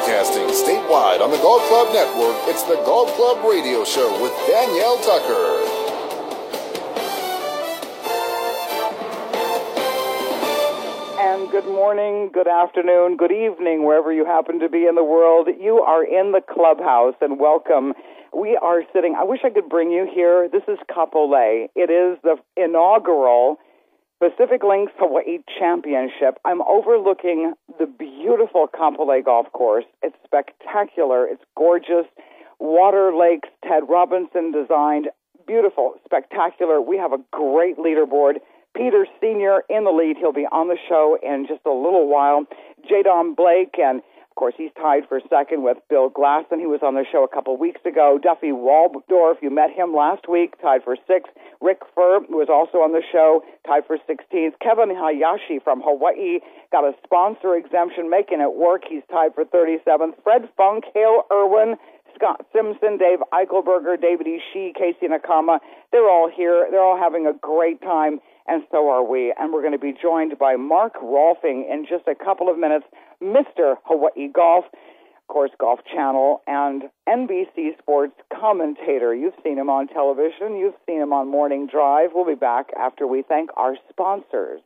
Broadcasting statewide on the Golf Club Network, it's the Golf Club Radio Show with Danielle Tucker. And good morning, good afternoon, good evening, wherever you happen to be in the world. You are in the clubhouse, and welcome. We are sitting, I wish I could bring you here. This is Kapolei. It is the inaugural Pacific Links Hawaii Championship. I'm overlooking the beautiful Kapolei Golf Course. It's spectacular. It's gorgeous. Water lakes, Ted Robinson designed. Beautiful, spectacular. We have a great leaderboard. Peter Sr. in the lead. He'll be on the show in just a little while. J-Dom Blake, and of course he's tied for second with Bill Glasson. He was on the show a couple of weeks ago. Duffy Waldorf, you met him last week, tied for sixth. Rick Furr was also on the show, tied for 16th. Kevin Hayashi from Hawaii got a sponsor exemption, making it work. He's tied for 37th. Fred Funk, Hale Irwin, Scott Simpson, Dave Eichelberger, David Ishii, Casey Nakama. They're all here. They're all having a great time, and so are we. And we're going to be joined by Mark Rolfing in just a couple of minutes, Mr. Hawaii Golf, of course, Golf Channel, and NBC Sports commentator. You've seen him on television. You've seen him on Morning Drive. We'll be back after we thank our sponsors.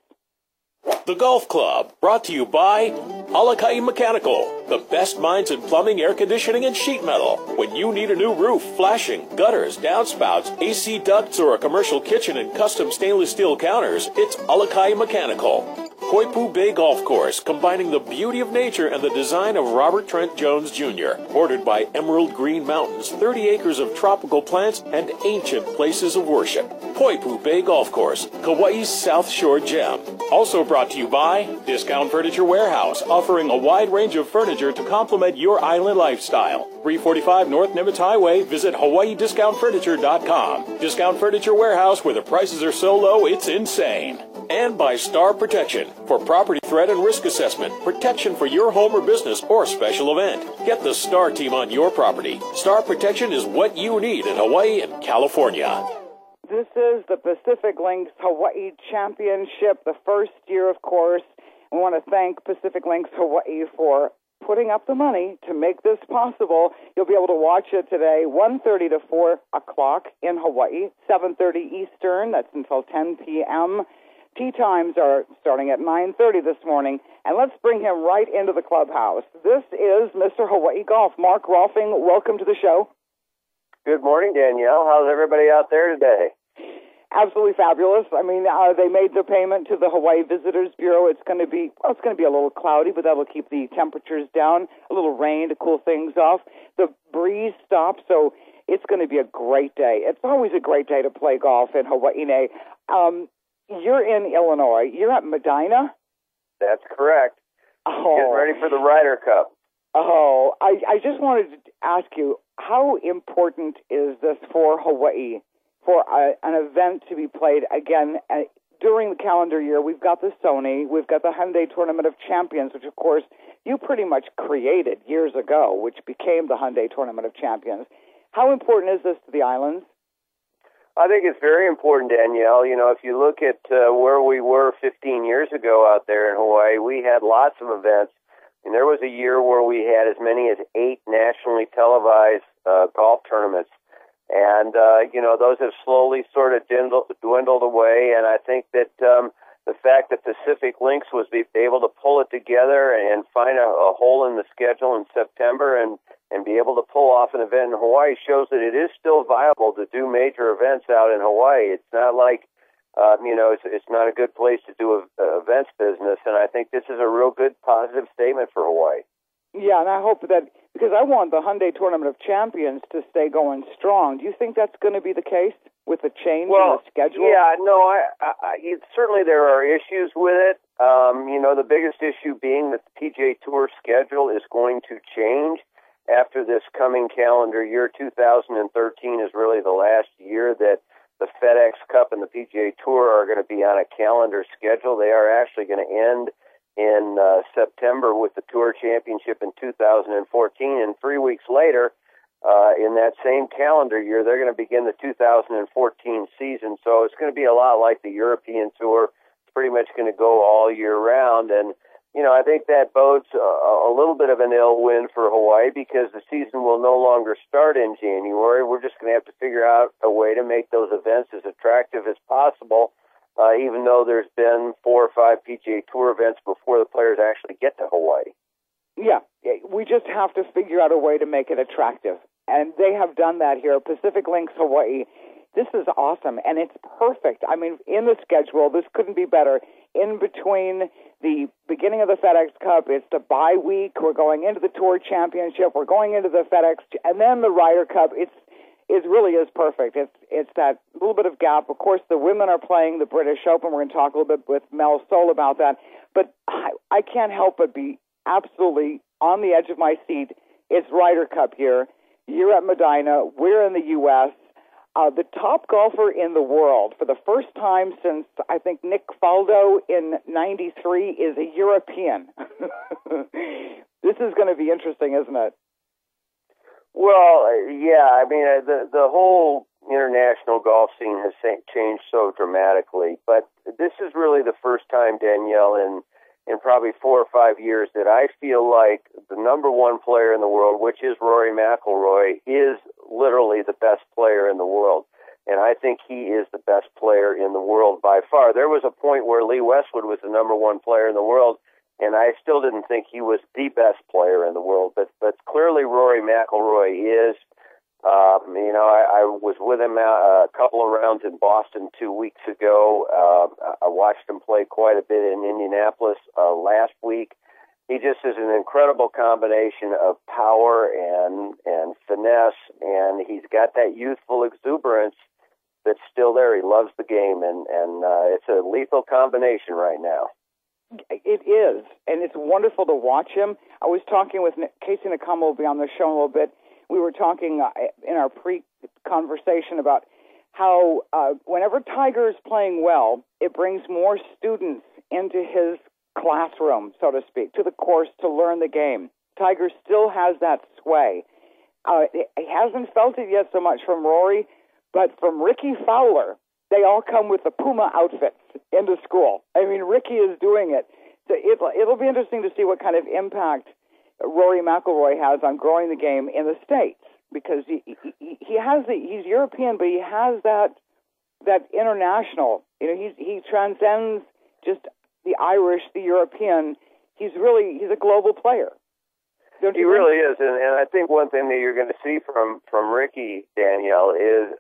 The Golf Club, brought to you by Alakai Mechanical, the best minds in plumbing, air conditioning, and sheet metal. When you need a new roof, flashing, gutters, downspouts, AC ducts, or a commercial kitchen and custom stainless steel counters, it's Alakai Mechanical. Poipu Bay Golf Course, combining the beauty of nature and the design of Robert Trent Jones Jr., bordered by emerald green mountains, 30 acres of tropical plants, and ancient places of worship. Poipu Bay Golf Course, Kauai's South Shore gem. Also brought to you by Discount Furniture Warehouse, offering a wide range of furniture to complement your island lifestyle. 345 North Nimitz Highway. Visit HawaiiDiscountFurniture.com. Discount Furniture Warehouse, where the prices are so low, it's insane. And by Star Protection, for property threat and risk assessment, protection for your home or business or special event. Get the Star team on your property. Star Protection is what you need in Hawaii and California. This is the Pacific Links Hawaii Championship, the first year, of course. We want to thank Pacific Links Hawaii for putting up the money to make this possible. You'll be able to watch it today, 1:30 to 4 o'clock in Hawaii, 7:30 Eastern. That's until 10 p.m. Tee times are starting at 9:30 this morning. And let's bring him right into the clubhouse. This is Mr. Hawaii Golf. Mark Rolfing, welcome to the show. Good morning, Danielle. How's everybody out there today? Absolutely fabulous. I mean, they made the payment to the Hawaii Visitors Bureau. It's going to be a little cloudy, but that'll keep the temperatures down. A little rain to cool things off. The breeze stops, so it's going to be a great day. It's always a great day to play golf in Hawaii. You're in Illinois. You're at Medina? That's correct. Oh. Getting ready for the Ryder Cup. Oh, I just wanted to ask you, how important is this for Hawaii, for an event to be played again during the calendar year? We've got the Sony, we've got the Hyundai Tournament of Champions, which, of course, you pretty much created years ago, which became the Hyundai Tournament of Champions. How important is this to the islands? I think it's very important, Danielle. You know, if you look at where we were 15 years ago out there in Hawaii, we had lots of events. And there was a year where we had as many as 8 nationally televised golf tournaments. And, those have slowly sort of dwindled away. And I think that the fact that Pacific Links was able to pull it together and find a hole in the schedule in September and be able to pull off an event in Hawaii shows that it is still viable to do major events out in Hawaii. It's not like, it's not a good place to do events business, and I think this is a real good positive statement for Hawaii. Yeah, and I hope that, because I want the Hyundai Tournament of Champions to stay going strong. Do you think that's going to be the case with the change in the schedule? Yeah, no, certainly there are issues with it. The biggest issue being that the PGA Tour schedule is going to change after this coming calendar year. 2013 is really the last year that the FedEx Cup and the PGA Tour are going to be on a calendar schedule. They are actually going to end in September with the Tour Championship in 2014, and 3 weeks later, in that same calendar year, they're going to begin the 2014 season. So it's going to be a lot like the European Tour. It's pretty much going to go all year round, and I think that bodes a little bit of an ill wind for Hawaii because the season will no longer start in January. We're just going to have to figure out a way to make those events as attractive as possible, even though there's been 4 or 5 PGA Tour events before the players actually get to Hawaii. Yeah, we just have to figure out a way to make it attractive. And they have done that here. Pacific Links Hawaii, this is awesome, and it's perfect. I mean, in the schedule, this couldn't be better. In between the beginning of the FedEx Cup, it's the bye week. We're going into the Tour Championship. We're going into the FedEx, and then the Ryder Cup. It really is perfect. It's that little bit of gap. Of course, the women are playing the British Open. We're going to talk a little bit with Mel Soul about that. But I can't help but be absolutely on the edge of my seat. It's Ryder Cup here. You're at Medinah. We're in the U.S. The top golfer in the world, for the first time since, I think, Nick Faldo in '93, is a European. This is going to be interesting, isn't it? Well, yeah. I mean, the whole international golf scene has changed so dramatically. But this is really the first time, Danielle, in probably 4 or 5 years that I feel like the number one player in the world, which is Rory McIlroy, is literally the best player in the world. And I think he is the best player in the world by far. There was a point where Lee Westwood was the number one player in the world, and I still didn't think he was the best player in the world. But clearly Rory McIlroy is. I was with him a couple of rounds in Boston 2 weeks ago. I watched him play quite a bit in Indianapolis last week. He just is an incredible combination of power and finesse, and he's got that youthful exuberance that's still there. He loves the game, and it's a lethal combination right now. It is, and it's wonderful to watch him. I was talking with Casey Nakama, will be on the show in a little bit. We were talking in our pre-conversation about how whenever Tiger is playing well, it brings more students into his classroom, so to speak, to the course to learn the game. Tiger still has that sway. He hasn't felt it yet so much from Rory, but from Ricky Fowler, they all come with the Puma outfits into school. I mean, Ricky is doing it. So it'll be interesting to see what kind of impact Rory McIlroy has on growing the game in the States, because he's European, but he has that international. He transcends just the Irish, the European. He's a global player. He really is, and I think one thing that you're going to see from Ricky, Danielle, is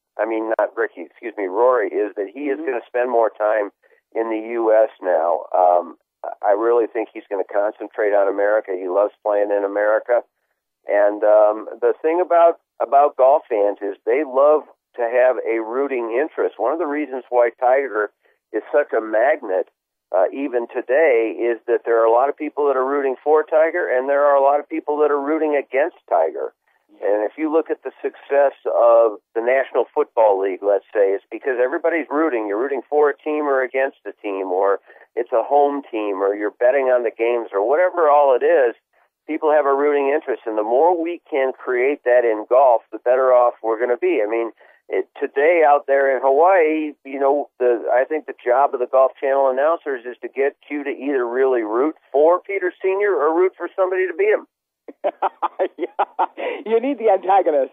Rory, is that he is going to spend more time in the U.S. now. I really think he's going to concentrate on America. He loves playing in America. And the thing about golf fans is they love to have a rooting interest. One of the reasons why Tiger is such a magnet, even today, is that there are a lot of people that are rooting for Tiger, and there are a lot of people that are rooting against Tiger. And if you look at the success of the National Football League, let's say, it's because everybody's rooting. You're rooting for a team or against a team, or it's a home team, or you're betting on the games, or whatever all it is. People have a rooting interest, and the more we can create that in golf, the better off we're going to be. I mean, today out there in Hawaii, I think the job of the Golf Channel announcers is to get you to either really root for Peter Sr. or root for somebody to beat him. Yeah. You need the antagonist.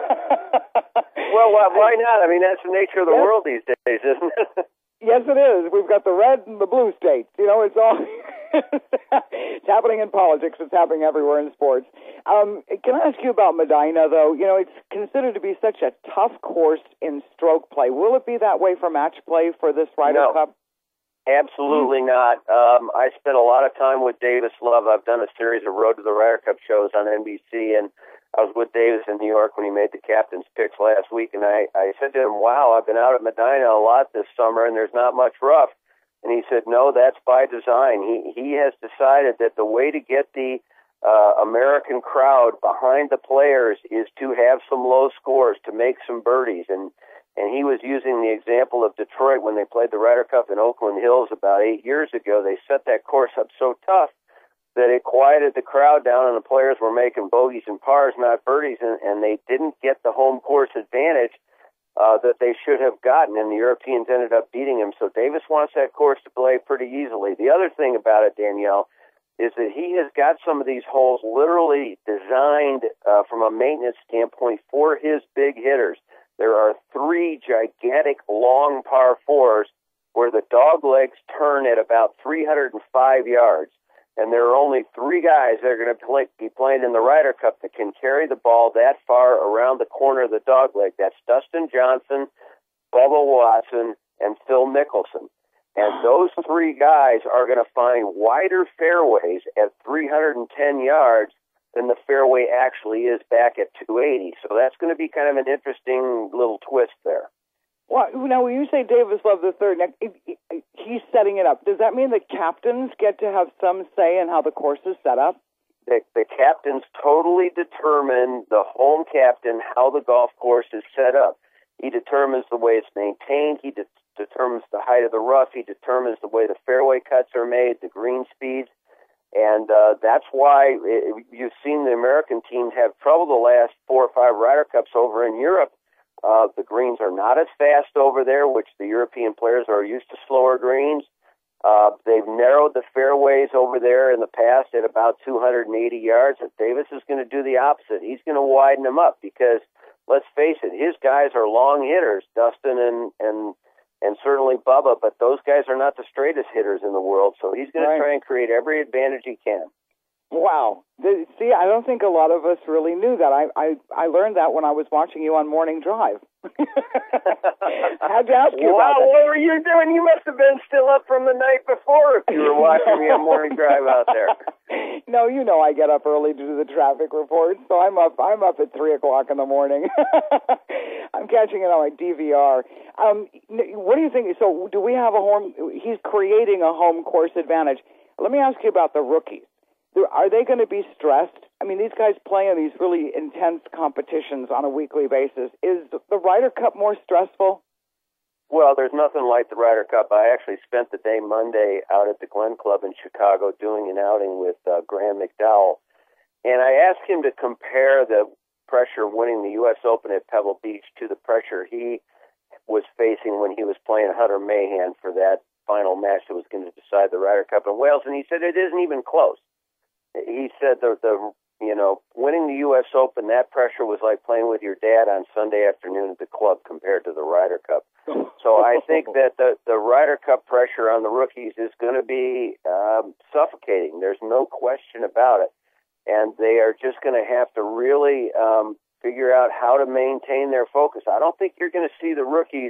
Well, why not? I mean, that's the nature of the world these days, isn't it? Yes, it is. We've got the red and the blue states. It's all it's happening in politics. It's happening everywhere in sports. Can I ask you about Medinah, though? It's considered to be such a tough course in stroke play. Will it be that way for match play for this Ryder Cup? Absolutely not. I spent a lot of time with Davis Love. I've done a series of Road to the Ryder Cup shows on NBC, and I was with Davis in New York when he made the captain's picks last week, and I said to him, wow, I've been out at Medinah a lot this summer, and there's not much rough. And he said, no, that's by design. He has decided that the way to get the American crowd behind the players is to have some low scores, to make some birdies. And he was using the example of Detroit when they played the Ryder Cup in Oakland Hills about 8 years ago. They set that course up so tough that it quieted the crowd down, and the players were making bogeys and pars, not birdies, and they didn't get the home course advantage that they should have gotten, and the Europeans ended up beating him. So Davis wants that course to play pretty easily. The other thing about it, Danielle, is that he has got some of these holes literally designed from a maintenance standpoint for his big hitters. There are 3 gigantic long par 4s where the dog legs turn at about 305 yards. And there are only 3 guys that are going to be playing in the Ryder Cup that can carry the ball that far around the corner of the dog leg. That's Dustin Johnson, Bubba Watson, and Phil Mickelson. And those 3 guys are going to find wider fairways at 310 yards than the fairway actually is back at 280. So that's going to be kind of an interesting little twist there. Well, now, when you say Davis Love the third, he's setting it up. Does that mean the captains get to have some say in how the course is set up? The captains totally determine, the home captain, how the golf course is set up. He determines the way it's maintained. He determines the height of the rough. He determines the way the fairway cuts are made, the green speeds. And that's why you've seen the American team have trouble the last 4 or 5 Ryder Cups over in Europe. The greens are not as fast over there, which the European players are used to slower greens. They've narrowed the fairways over there in the past at about 280 yards. And Davis is going to do the opposite. He's going to widen them up because, let's face it, his guys are long hitters, Dustin and certainly Bubba, but those guys are not the straightest hitters in the world, so he's going to try and create every advantage he can. Wow. See, I don't think a lot of us really knew that. I learned that when I was watching you on Morning Drive. I had to ask you about that. What were you doing? You must have been still up from the night before if you were watching me on Morning Drive out there. No, you know I get up early to do the traffic report, so I'm up at 3 o'clock in the morning. I'm catching it on my DVR. What do you think? So do we have a home? He's creating a home course advantage. Let me ask you about the rookies. Are they going to be stressed? I mean, these guys play in these really intense competitions on a weekly basis. Is the Ryder Cup more stressful? Well, there's nothing like the Ryder Cup. I actually spent the day Monday out at the Glen Club in Chicago doing an outing with Graham McDowell. And I asked him to compare the pressure winning the U.S. Open at Pebble Beach to the pressure he was facing when he was playing Hunter Mahan for that final match that was going to decide the Ryder Cup in Wales. And he said it isn't even close. He said the winning the U.S. Open, that pressure was like playing with your dad on Sunday afternoon at the club compared to the Ryder Cup. So I think that the Ryder Cup pressure on the rookies is going to be suffocating. There's no question about it. And they are just going to have to really figure out how to maintain their focus. I don't think you're going to see the rookies.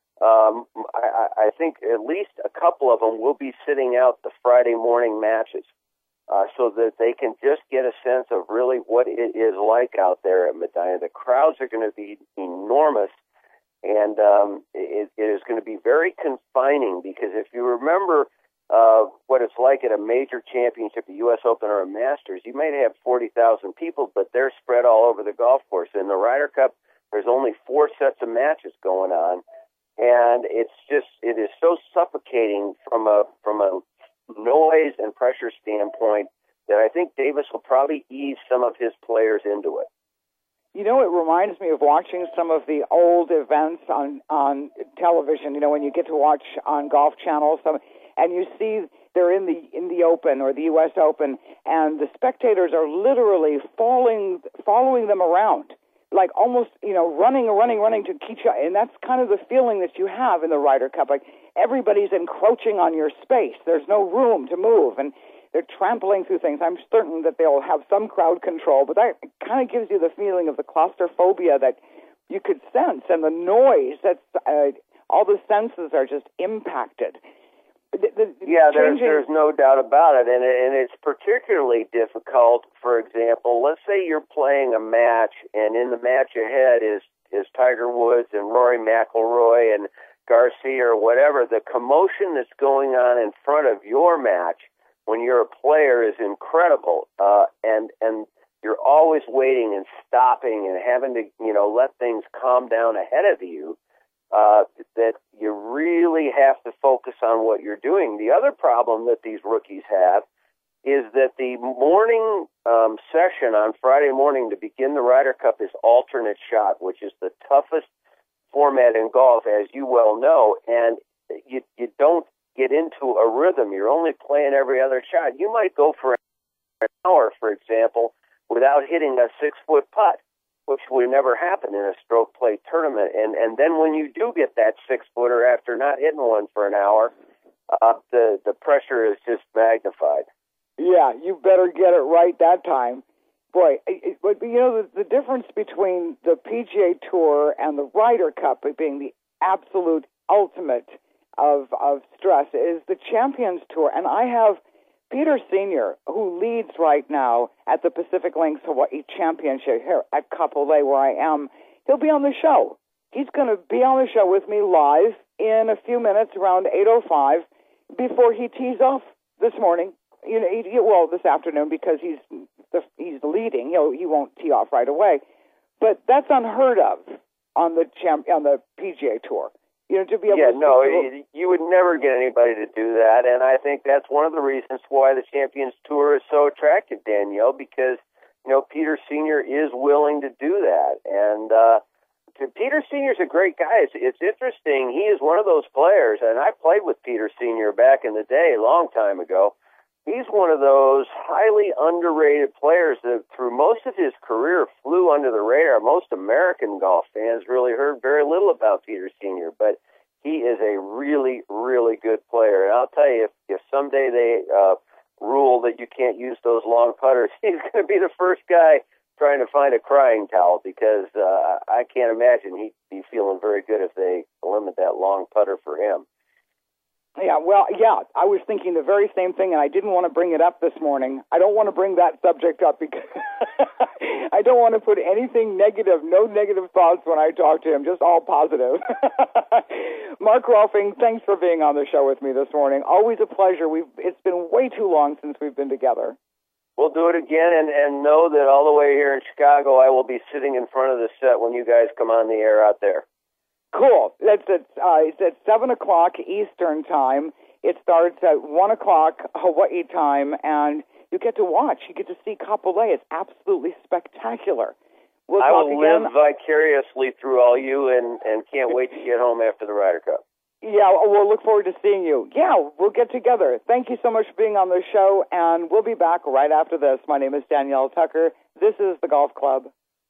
I think at least a couple of them will be sitting out the Friday morning matches. So that they can just get a sense of really what it is like out there at Medina. The crowds are going to be enormous, and it is going to be very confining because if you remember what it's like at a major championship, a U.S. Open or a Masters, you might have 40,000 people, but they're spread all over the golf course. In the Ryder Cup, there's only 4 sets of matches going on, and it is so suffocating from a noise and pressure standpoint that I think Davis will probably ease some of his players into it. You know, it reminds me of watching some of the old events on television. You know, when you get to watch on Golf Channel, and you see they're in the Open or the U.S. Open, and the spectators are literally following them around, like almost running to keep you. And that's kind of the feeling that you have in the Ryder Cup, like everybody's encroaching on your space. There's no room to move, and they're trampling through things. I'm certain that they'll have some crowd control, but that kind of gives you the feeling of the claustrophobia that you could sense, and the noise. That's all the senses are just impacted. There's no doubt about it, and it's particularly difficult. For example, let's say you're playing a match, and in the match ahead is Tiger Woods and Rory McIlroy and Garcia or whatever. The commotion that's going on in front of your match when you're a player is incredible, and you're always waiting and stopping and having to let things calm down ahead of you. That you really have to focus on what you're doing. The other problem that these rookies have is that the morning session on Friday morning to begin the Ryder Cup is alternate shot, which is the toughest format in golf, as you well know, and you don't get into a rhythm. You're only playing every other shot. You might go for an hour, for example, without hitting a 6-foot putt, which would never happen in a stroke play tournament. And then when you do get that 6-footer after not hitting one for an hour, the pressure is just magnified. Yeah, you better get it right that time. Boy, but you know, the difference between the PGA Tour and the Ryder Cup being the absolute ultimate of stress is the Champions Tour. And I have Peter Senior, who leads right now at the Pacific Links Hawaii Championship here at Kapolei, where I am. He'll be on the show. He's going to be on the show with me live in a few minutes, around 8:05, before he tees off this morning. Well, this afternoon, because he's leading. He won't tee off right away, but that's unheard of on the PGA Tour. To be able to you would never get anybody to do that, and I think that's one of the reasons why the Champions Tour is so attractive, Danielle, because Peter Senior is willing to do that, and Peter Senior's a great guy. It's interesting. He is one of those players, and I played with Peter Senior back in the day, a long time ago. He's one of those highly underrated players that through most of his career flew under the radar. Most American golf fans really heard very little about Peter Senior, but he is a really, really good player. And I'll tell you, if someday they rule that you can't use those long putters, he's going to be the first guy trying to find a crying towel, because I can't imagine he'd be feeling very good if they limit that long putter for him. Yeah, well, I was thinking the very same thing, and I didn't want to bring it up this morning. I don't want to bring that subject up because I don't want to put anything negative, no negative thoughts when I talk to him, just all positive. Mark Rolfing, thanks for being on the show with me this morning. Always a pleasure. It's been way too long since we've been together. We'll do it again, and know that all the way here in Chicago, I will be sitting in front of the set when you guys come on the air out there. Cool. It's at 7 o'clock Eastern time. It starts at 1 o'clock Hawaii time, and you get to watch. You get to see Kapolei. It's absolutely spectacular. I will live vicariously through all you, and can't wait to get home after the Ryder Cup. Yeah, we'll look forward to seeing you. Yeah, we'll get together. Thank you so much for being on the show, and we'll be back right after this. My name is Danielle Tucker. This is the Golf Club.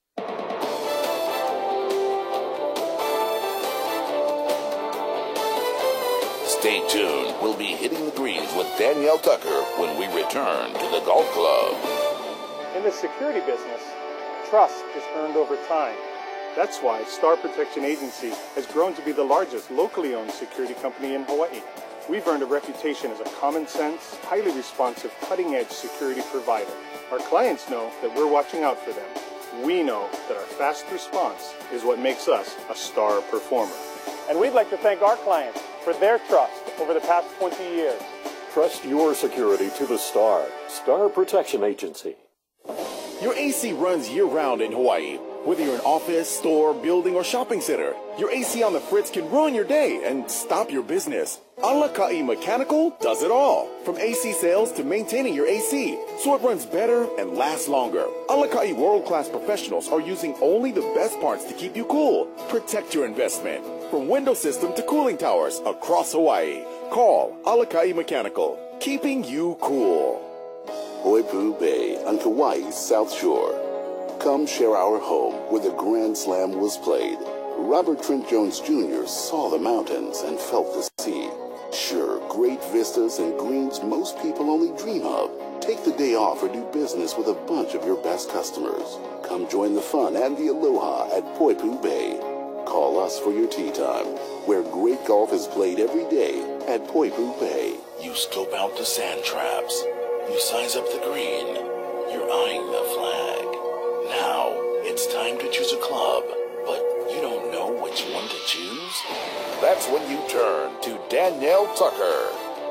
Stay tuned. We'll be hitting the greens with Danielle Tucker when we return to the Golf Club. In the security business, trust is earned over time. That's why Star Protection Agency has grown to be the largest locally owned security company in Hawaii. We've earned a reputation as a common sense, highly responsive, cutting-edge security provider. Our clients know that we're watching out for them. We know that our fast response is what makes us a star performer. And we'd like to thank our clients for their trust over the past 20 years. Trust your security to the Star Protection Agency. Your AC runs year-round in Hawaii. Whether you're an office, store, building, or shopping center, your AC on the fritz can ruin your day and stop your business. Alakai Mechanical does it all, from AC sales to maintaining your AC, so it runs better and lasts longer. Alakai world-class professionals are using only the best parts to keep you cool. Protect your investment, from window system to cooling towers across Hawaii. Call Alakai Mechanical, keeping you cool. Poipu Bay on Kauai's South Shore. Come share our home where the Grand Slam was played. Robert Trent Jones Jr. saw the mountains and felt the sea. Sure, great vistas and greens most people only dream of. Take the day off or do business with a bunch of your best customers. Come join the fun and the aloha at Poipu Bay. Call us for your tee time, where great golf is played every day at Poipu Bay. You scope out the sand traps. You size up the green. You're eyeing the flag. Now, it's time to choose a club, but you don't know which one to choose? That's when you turn to Danielle Tucker.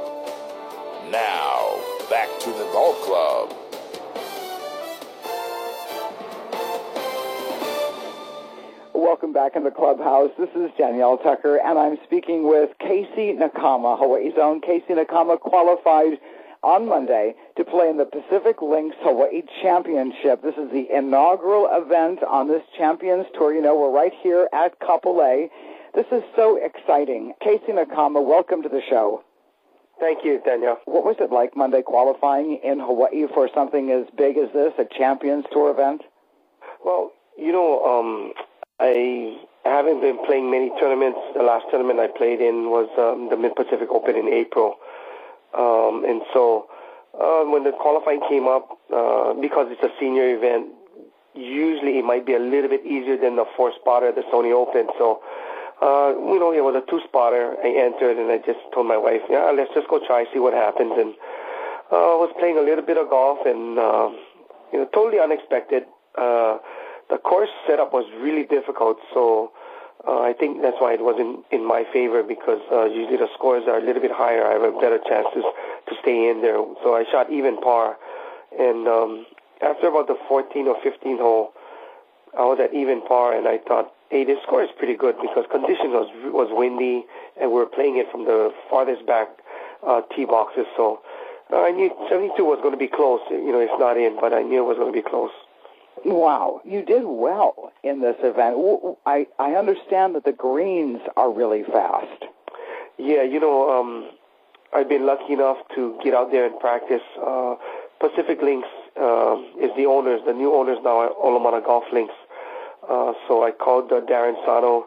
Now, back to the Golf Club. Welcome back in the clubhouse. This is Danielle Tucker, and I'm speaking with Casey Nakama, Hawaii's own Casey Nakama, qualified on Monday to play in the Pacific Links Hawaii Championship. This is the inaugural event on this Champions Tour. You know, we're right here at Kapolei. This is so exciting. Casey Nakama, welcome to the show. Thank you, Daniel. What was it like Monday qualifying in Hawaii for something as big as this, a Champions Tour event? Well, you know, I haven't been playing many tournaments. The last tournament I played in was the Mid-Pacific Open in April. And so when the qualifying came up, because it's a senior event, usually it might be a little bit easier than the four-spotter at the Sony Open. So, you know, it was a two-spotter. I entered, and I just told my wife, yeah, let's just go try, see what happens. And I was playing a little bit of golf, and, you know, totally unexpected. The course setup was really difficult, so I think that's why it wasn't in my favor, because usually the scores are a little bit higher. I have a better chance to stay in there. So I shot even par. And after about the 14th or 15th hole, I was at even par, and I thought, hey, this score is pretty good, because condition was windy, and we were playing it from the farthest back tee boxes. So I knew 72 was going to be close. You know, it's not in, but I knew it was going to be close. Wow, you did well in this event. I understand that the greens are really fast. Yeah, you know, I've been lucky enough to get out there and practice. Pacific Links is the owners, the new owners now at Olamana Golf Links. So I called Darren Sano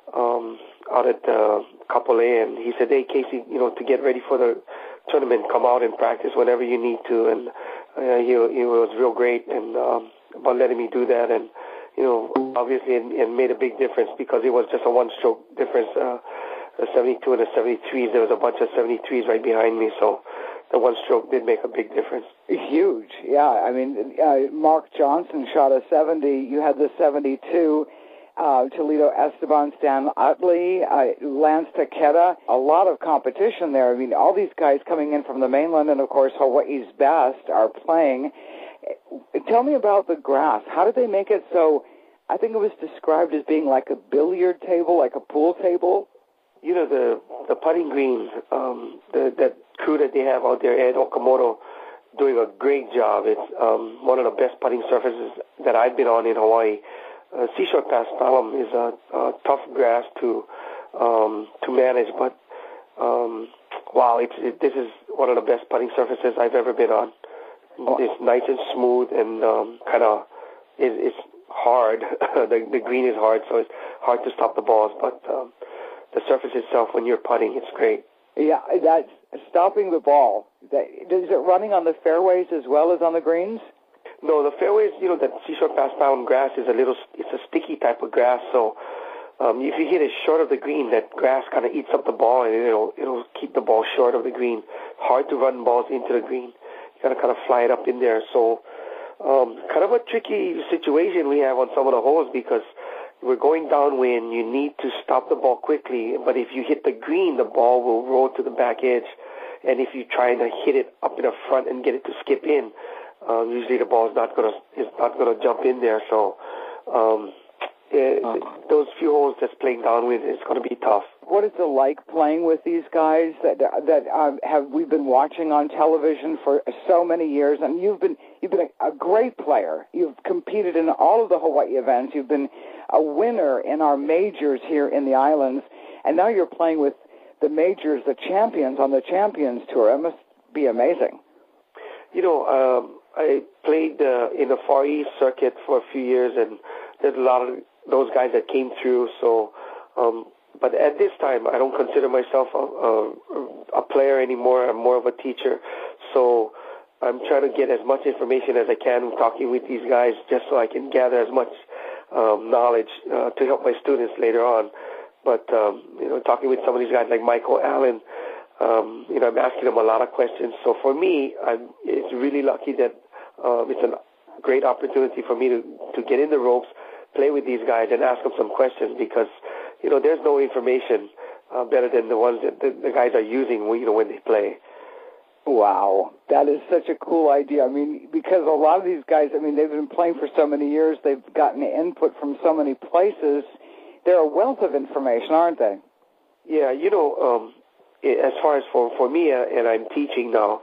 out at Kapolei, and he said, hey, Casey, you know, to get ready for the tournament, come out and practice whenever you need to. And he was real great and about letting me do that. And, you know, obviously it made a big difference, because it was just a one-stroke difference. The 72 and the 73s, there was a bunch of 73s right behind me, so the one stroke did make a big difference. Huge, yeah. I mean, Mark Johnson shot a 70. You had the 72. Toledo Esteban, Stan Utley, Lance Takeda. A lot of competition there. I mean, all these guys coming in from the mainland, and of course Hawaii's best are playing. Tell me about the grass. How did they make it so? I think it was described as being like a billiard table, like a pool table. You know, the putting green, that crew that they have out there, Ed Okamoto, doing a great job. It's one of the best putting surfaces that I've been on in Hawaii. Seashore Paspalum is a tough grass to manage, but wow, this is one of the best putting surfaces I've ever been on. It's nice and smooth, and kind of it's hard. the green is hard, so it's hard to stop the balls, but the surface itself, when you're putting, it's great. Yeah, that's stopping the ball. Is it running on the fairways as well as on the greens? No, the fairways, you know, that Seashore Paspalum grass is it's a sticky type of grass, so if you hit it short of the green, that grass kind of eats up the ball, and it'll keep the ball short of the green. Hard to run balls into the green. You got to kind of fly it up in there. So kind of a tricky situation we have on some of the holes, because we're going downwind. You need to stop the ball quickly, but if you hit the green, the ball will roll to the back edge, and if you try to hit it up in the front and get it to skip in, usually the ball is not gonna jump in there. So those few holes that's playing downwind is going to be tough. What is it like playing with these guys that we've been watching on television for so many years? And you've been a great player. You've competed in all of the Hawaii events. You've been a winner in our majors here in the islands, and now you're playing with the majors, the champions on the Champions Tour. It must be amazing. You know, I played in the Far East circuit for a few years, and there's a lot of those guys that came through. So, but at this time, I don't consider myself a player anymore. I'm more of a teacher. So I'm trying to get as much information as I can talking with these guys, just so I can gather as much knowledge to help my students later on. But, you know, talking with some of these guys like Michael Allen, you know, I'm asking them a lot of questions. So for me, it's really lucky that it's a great opportunity for me to get in the ropes, play with these guys, and ask them some questions, because, you know, there's no information better than the ones that the guys are using, you know, when they play. Wow, that is such a cool idea. I mean, because a lot of these guys, I mean, they've been playing for so many years, they've gotten input from so many places. They're a wealth of information, aren't they? Yeah, you know, as far as for me, and I'm teaching now,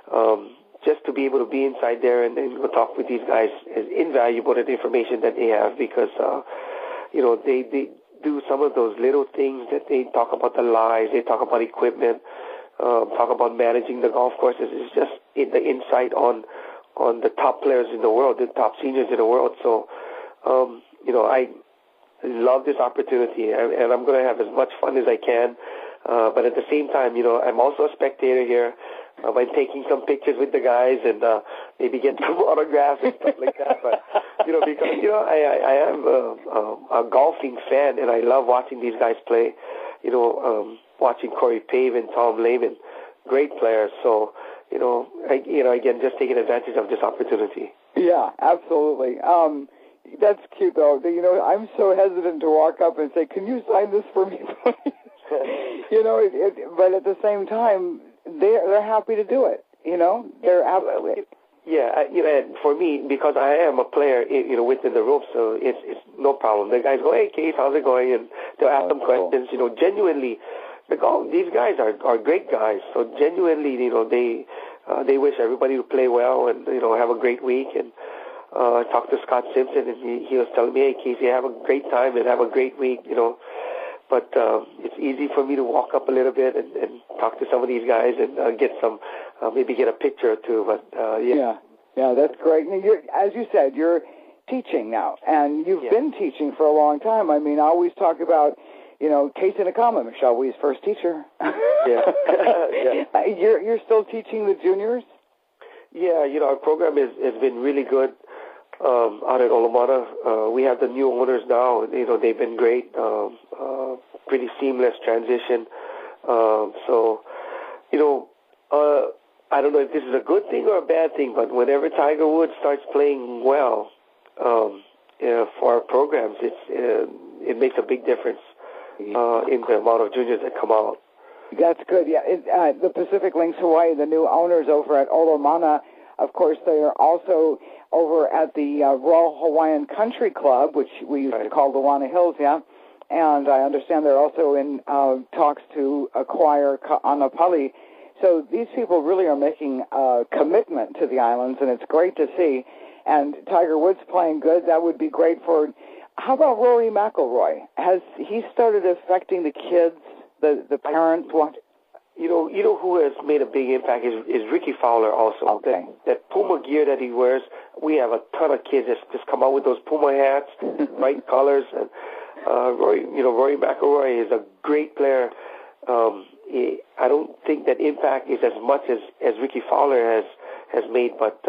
just to be able to be inside there and then go talk with these guys is invaluable, the information that they have, because, they do some of those little things that they talk about the lies, they talk about equipment, talk about managing the golf courses. It's just the insight on the top players in the world, the top seniors in the world. So, I love this opportunity, and I'm going to have as much fun as I can. But at the same time, I'm also a spectator here. I'm taking some pictures with the guys and maybe get some autographs and stuff like that. But, because, I am a golfing fan, and I love watching these guys play. Watching Corey Pavin, Tom Lehman, great players. So, again, just taking advantage of this opportunity. Yeah, absolutely. That's cute, though. I'm so hesitant to walk up and say, "Can you sign this for me, please?" But at the same time, they're happy to do it. They're absolutely. Yeah, and for me, because I am a player, within the ropes, so it's no problem. The guys go, "Hey, Keith, how's it going?" And they'll ask them questions. Genuinely, these guys are great guys. So genuinely, they wish everybody to play well and have a great week. And I talked to Scott Simpson, and he was telling me, "Hey, Keith, you have a great time and have a great week." But it's easy for me to walk up a little bit and talk to some of these guys and get some, maybe get a picture or two. But yeah, that's great. And as you said, you're teaching now, and you've been teaching for a long time. I mean, I always talk about, Casey Nakama, Michelle Wee's first teacher. Yeah. You're still teaching the juniors? Yeah, our program has been really good. Out at Olomana, we have the new owners now. They've been great. Pretty seamless transition. So, I don't know if this is a good thing or a bad thing, but whenever Tiger Woods starts playing well for our programs, it makes a big difference in the amount of juniors that come out. That's good. Yeah, the Pacific Links Hawaii, the new owners over at Olomana, of course, they are also over at the Royal Hawaiian Country Club, which we used to call Luana Hills, yeah. And I understand they're also in talks to acquire Ka'anapali. So these people really are making a commitment to the islands, and it's great to see. And Tiger Woods playing good, that would be great for... How about Rory McIlroy? Has he started affecting the kids, the parents? What? You know who has made a big impact is Ricky Fowler also. Okay. That Puma gear that he wears, we have a ton of kids that just come out with those Puma hats, bright colors. And Rory McIlroy is a great player. I don't think that impact is as much as Ricky Fowler has made, but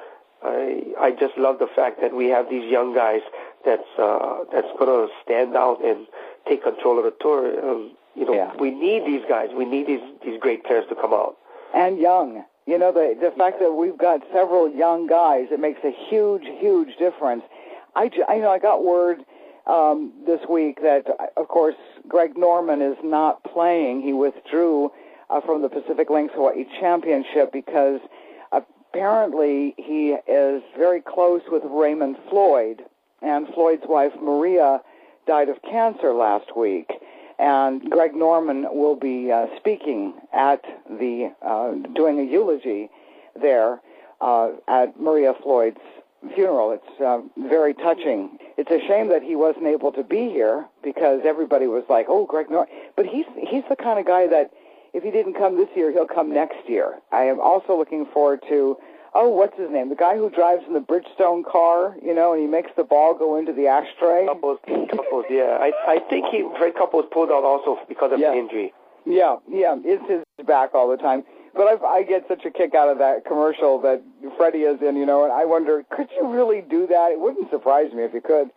I just love the fact that we have these young guys that's going to stand out and take control of the tour. We need these guys. We need these great players to come out. And young. The fact that we've got several young guys, it makes a huge, huge difference. I got word this week that, of course, Greg Norman is not playing. He withdrew from the Pacific Links Hawaii Championship because apparently he is very close with Raymond Floyd, and Floyd's wife, Maria, died of cancer last week. And Greg Norman will be speaking at doing a eulogy there at Maria Floyd's funeral. It's very touching. It's a shame that he wasn't able to be here because everybody was like, "Oh, Greg Norman." But he's the kind of guy that if he didn't come this year, he'll come next year. I am also looking forward to, what's his name? The guy who drives in the Bridgestone car, and he makes the ball go into the ashtray. Couples, yeah. I think Fred Couples pulled out also because of injury. Yeah, it's his back all the time. But I get such a kick out of that commercial that Freddie is in, and I wonder, could you really do that? It wouldn't surprise me if you could.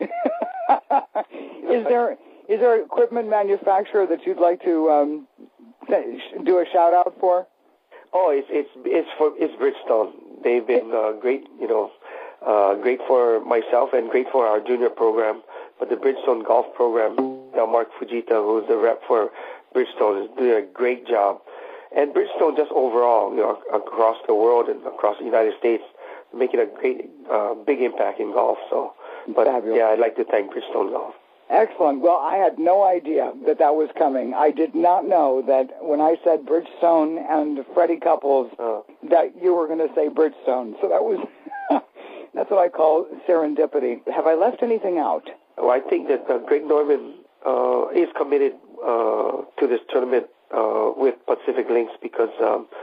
Is there an equipment manufacturer that you'd like to do a shout out for? Oh, it's Bridgestone. They've been great, great for myself and great for our junior program. But the Bridgestone golf program, Mark Fujita, who's the rep for Bridgestone, is doing a great job. And Bridgestone just overall, across the world and across the United States, making a great, big impact in golf. So, but fabulous. Yeah, I'd like to thank Bridgestone Golf. Excellent. Well, I had no idea that that was coming. I did not know that when I said Bridgestone and Freddie Couples, that you were going to say Bridgestone. So that was, that's what I call serendipity. Have I left anything out? Well, I think that Greg Norman is committed to this tournament with Pacific Links because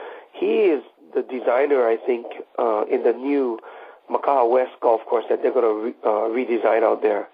he is the designer, I think, in the new Makaha West golf course that they're going to redesign out there.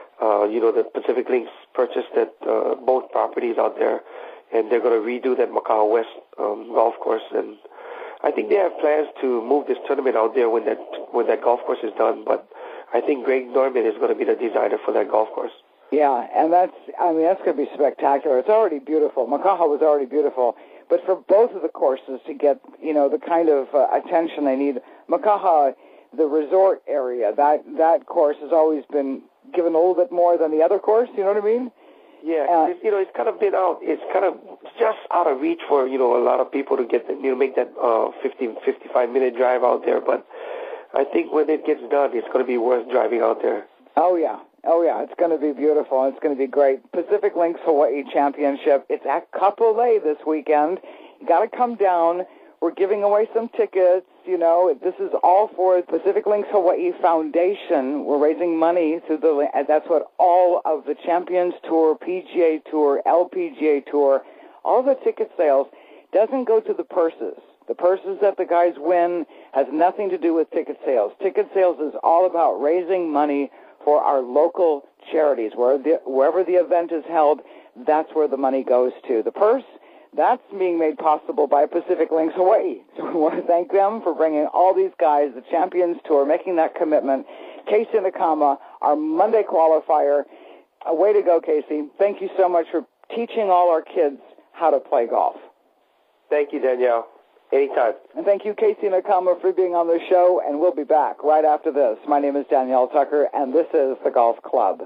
The Pacific Links purchased both properties out there, and they're going to redo that Makaha West golf course. And I think they have plans to move this tournament out there when that golf course is done. But I think Greg Norman is going to be the designer for that golf course. Yeah, and that's going to be spectacular. It's already beautiful. Makaha was already beautiful. But for both of the courses to get, the kind of attention they need, Makaha, the resort area, that course has always been given a little bit more than the other course, you know what I mean? Yeah, it's kind of been out. It's kind of just out of reach for, a lot of people to get, make that 55-minute drive out there. But I think when it gets done, it's going to be worth driving out there. Oh, yeah. It's going to be beautiful. It's going to be great. Pacific Links Hawaii Championship. It's at Kapolei this weekend. You got to come down. We're giving away some tickets. This is all for Pacific Links Hawaii Foundation. We're raising money through that's what all of the Champions Tour, PGA Tour, LPGA Tour, all the ticket sales doesn't go to the purses. The purses that the guys win has nothing to do with ticket sales. Ticket sales is all about raising money for our local charities. Wherever the event is held, that's where the money goes to. The purse, that's being made possible by Pacific Links Hawaii. So we want to thank them for bringing all these guys, the Champions Tour, making that commitment. Casey Nakama, our Monday qualifier. Way to go, Casey. Thank you so much for teaching all our kids how to play golf. Thank you, Danielle. Anytime. And thank you, Casey Nakama, for being on the show, and we'll be back right after this. My name is Danielle Tucker, and this is The Golf Club.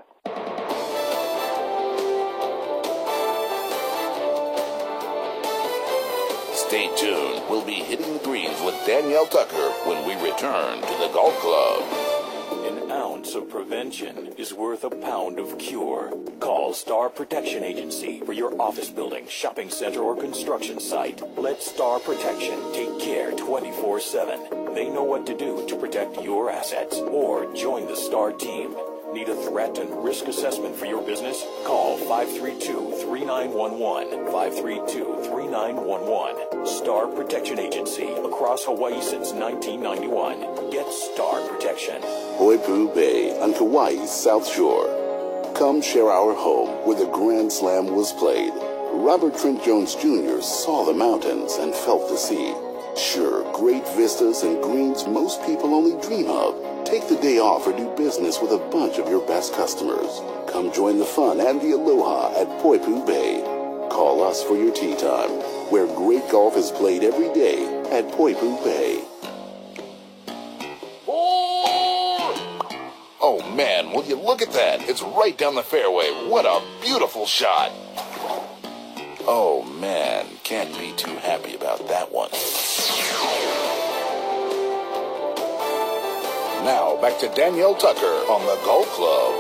Stay tuned. We'll be hitting the greens with Danielle Tucker when we return to the Golf Club. An ounce of prevention is worth a pound of cure. Call Star Protection Agency for your office building, shopping center, or construction site. Let Star Protection take care 24/7. They know what to do to protect your assets. Or join the Star team. Need a threat and risk assessment for your business? Call 532-3911. 532-3911. Star Protection Agency. Across Hawaii since 1991. Get Star Protection. Poipu Bay on Kauai's South Shore. Come share our home where the Grand Slam was played. Robert Trent Jones Jr. saw the mountains and felt the sea. Sure, great vistas and greens most people only dream of. Take the day off or do business with a bunch of your best customers. Come join the fun and the aloha at Poipu Bay. Call us for your tee time, where great golf is played every day at Poipu Bay. Oh man, will you look at that? It's right down the fairway. What a beautiful shot. Oh man, can't be too happy about that one. Now, back to Danielle Tucker on the Golf Club.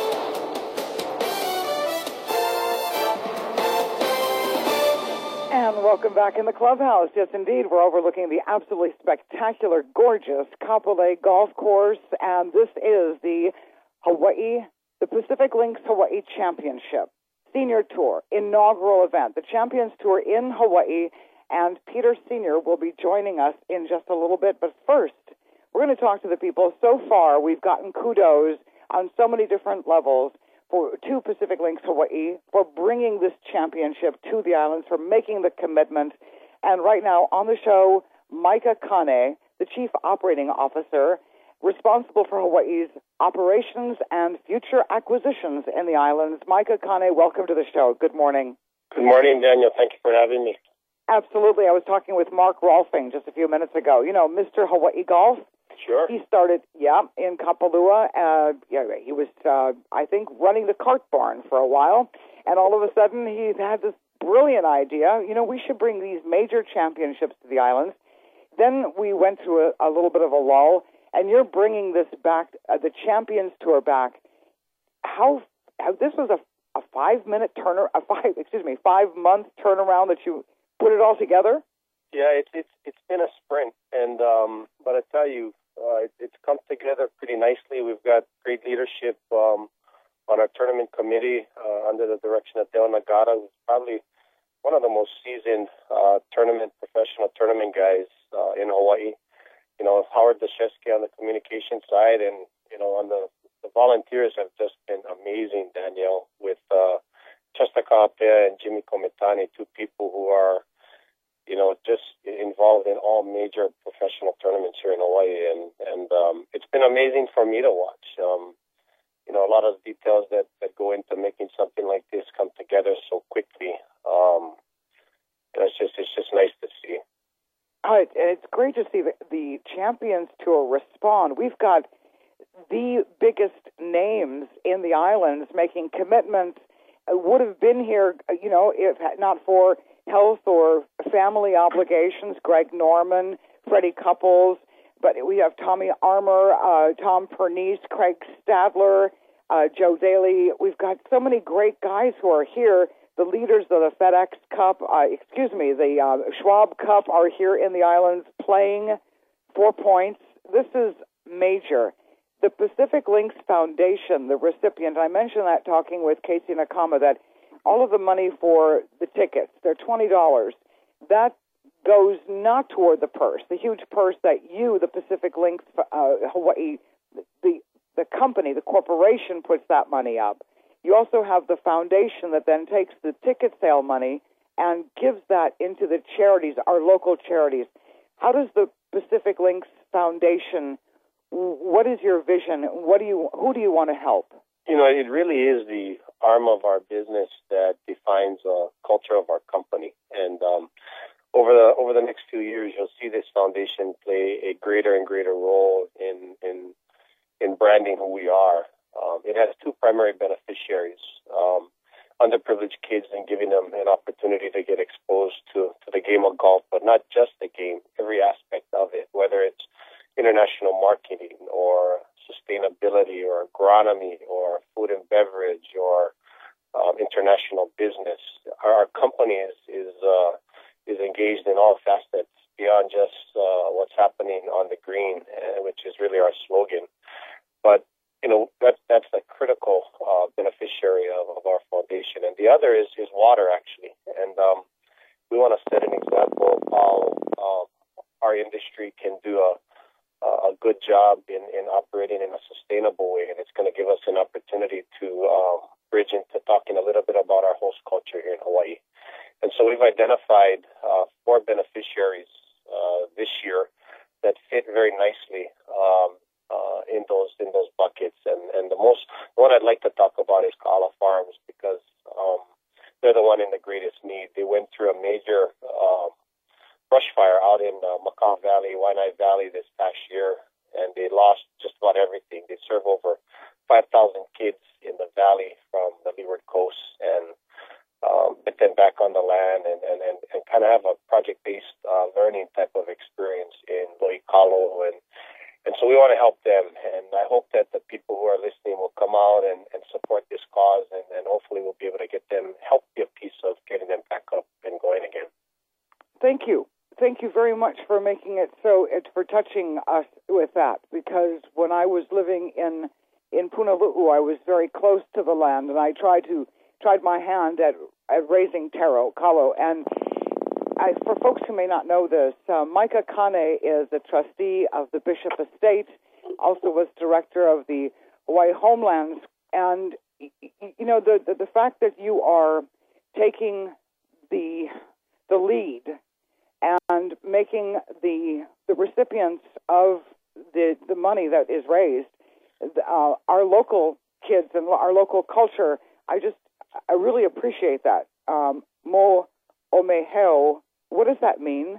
And welcome back in the clubhouse. Yes, indeed, we're overlooking the absolutely spectacular, gorgeous Kapolei Golf Course, and this is the Pacific Links Hawaii Championship Senior Tour inaugural event, the Champions Tour in Hawaii, and Peter Sr. will be joining us in just a little bit. But first, we're going to talk to the people. So far, we've gotten kudos on so many different levels to Pacific Links Hawaii for bringing this championship to the islands, for making the commitment. And right now on the show, Micah Kane, the Chief Operating Officer, responsible for Hawaii's operations and future acquisitions in the islands. Micah Kane, welcome to the show. Good morning. Good morning, Daniel. Thank you for having me. Absolutely. I was talking with Mark Rolfing just a few minutes ago. You know, Mr. Hawaii Golf. Sure. He started, in Kapalua. He was, I think, running the cart barn for a while. And all of a sudden, he had this brilliant idea. You know, we should bring these major championships to the islands. Then we went through a little bit of a lull. And you're bringing this back, the Champions Tour back. How this was a 5-month turnaround that you put it all together. Yeah, it's been a sprint, and but I tell you, it's come together pretty nicely. We've got great leadership on our tournament committee under the direction of Dale Nagata, who's probably one of the most seasoned professional tournament guys in Hawaii. You know, Howard Deshevsky on the communication side, and on the volunteers have just been amazing, Danielle, with Chester Kaapea and Jimmy Komitani, two people who are, just involved in all major professional tournaments here in Hawaii. And it's been amazing for me to watch. A lot of the details that go into making something like this come together so quickly. It's just nice to see. And it's great to see the Champions Tour respond. We've got the biggest names in the islands making commitments. Would have been here, if not for health or family obligations. Greg Norman, Freddie Couples, but we have Tommy Armour, Tom Pernice, Craig Stadler, Joe Daly. We've got so many great guys who are here. The leaders of the FedEx Cup, the Schwab Cup are here in the islands playing 4 points. This is major. The Pacific Links Foundation, the recipient, I mentioned that talking with Casey Nakama, that all of the money for the tickets, they're $20. That goes not toward the purse, the huge purse that you, the Pacific Links Hawaii, the company, the corporation puts that money up. You also have the foundation that then takes the ticket sale money and gives that into the charities, our local charities. How does the Pacific Links Foundation, what is your vision? Who do you want to help? It really is the arm of our business that defines the culture of our company. And over the next few years, you'll see this foundation play a greater and greater role in branding who we are. It has two primary beneficiaries, underprivileged kids, and giving them an opportunity to get exposed to the game of golf, but not just the game, every aspect of it, whether it's international marketing or sustainability or agronomy or food and beverage or international business. Our company is engaged in all facets beyond just what's happening on the green, which is really our slogan. But that's a critical beneficiary of our foundation. And the other is water, actually. And we want to set an example of how our industry can do a good job in operating in a sustainable way. And it's going to give us an opportunity to bridge into talking a little bit about our host culture here in Hawaii. And so we've identified 4 beneficiaries this year that fit very nicely in those buckets, and the one I'd like to talk about is Ka'ala Farms, because they're the one in the greatest need. They went through a major brush fire out in Macau Valley, Waianae Valley this past year, and they lost just about everything. They serve over 5,000 kids in the valley from the Leeward Coast, and get them back on the land and kind of have a project-based learning type of experience in Loikalo, and so we want to help them, and I hope that the people who are listening will come out and support this cause, and hopefully we'll be able to help be a piece of getting them back up and going again. Thank you. Thank you very much for making it for touching us with that, because when I was living in Punalu'u, I was very close to the land, and I tried my hand at raising taro, kalo, and for folks who may not know this, Micah Kane is a trustee of the Bishop Estate, also was director of the Hawaii Homelands, and the fact that you are taking the lead and making the recipients of the money that is raised, our local kids and our local culture, I really appreciate that. Mo Omeheo, what does that mean?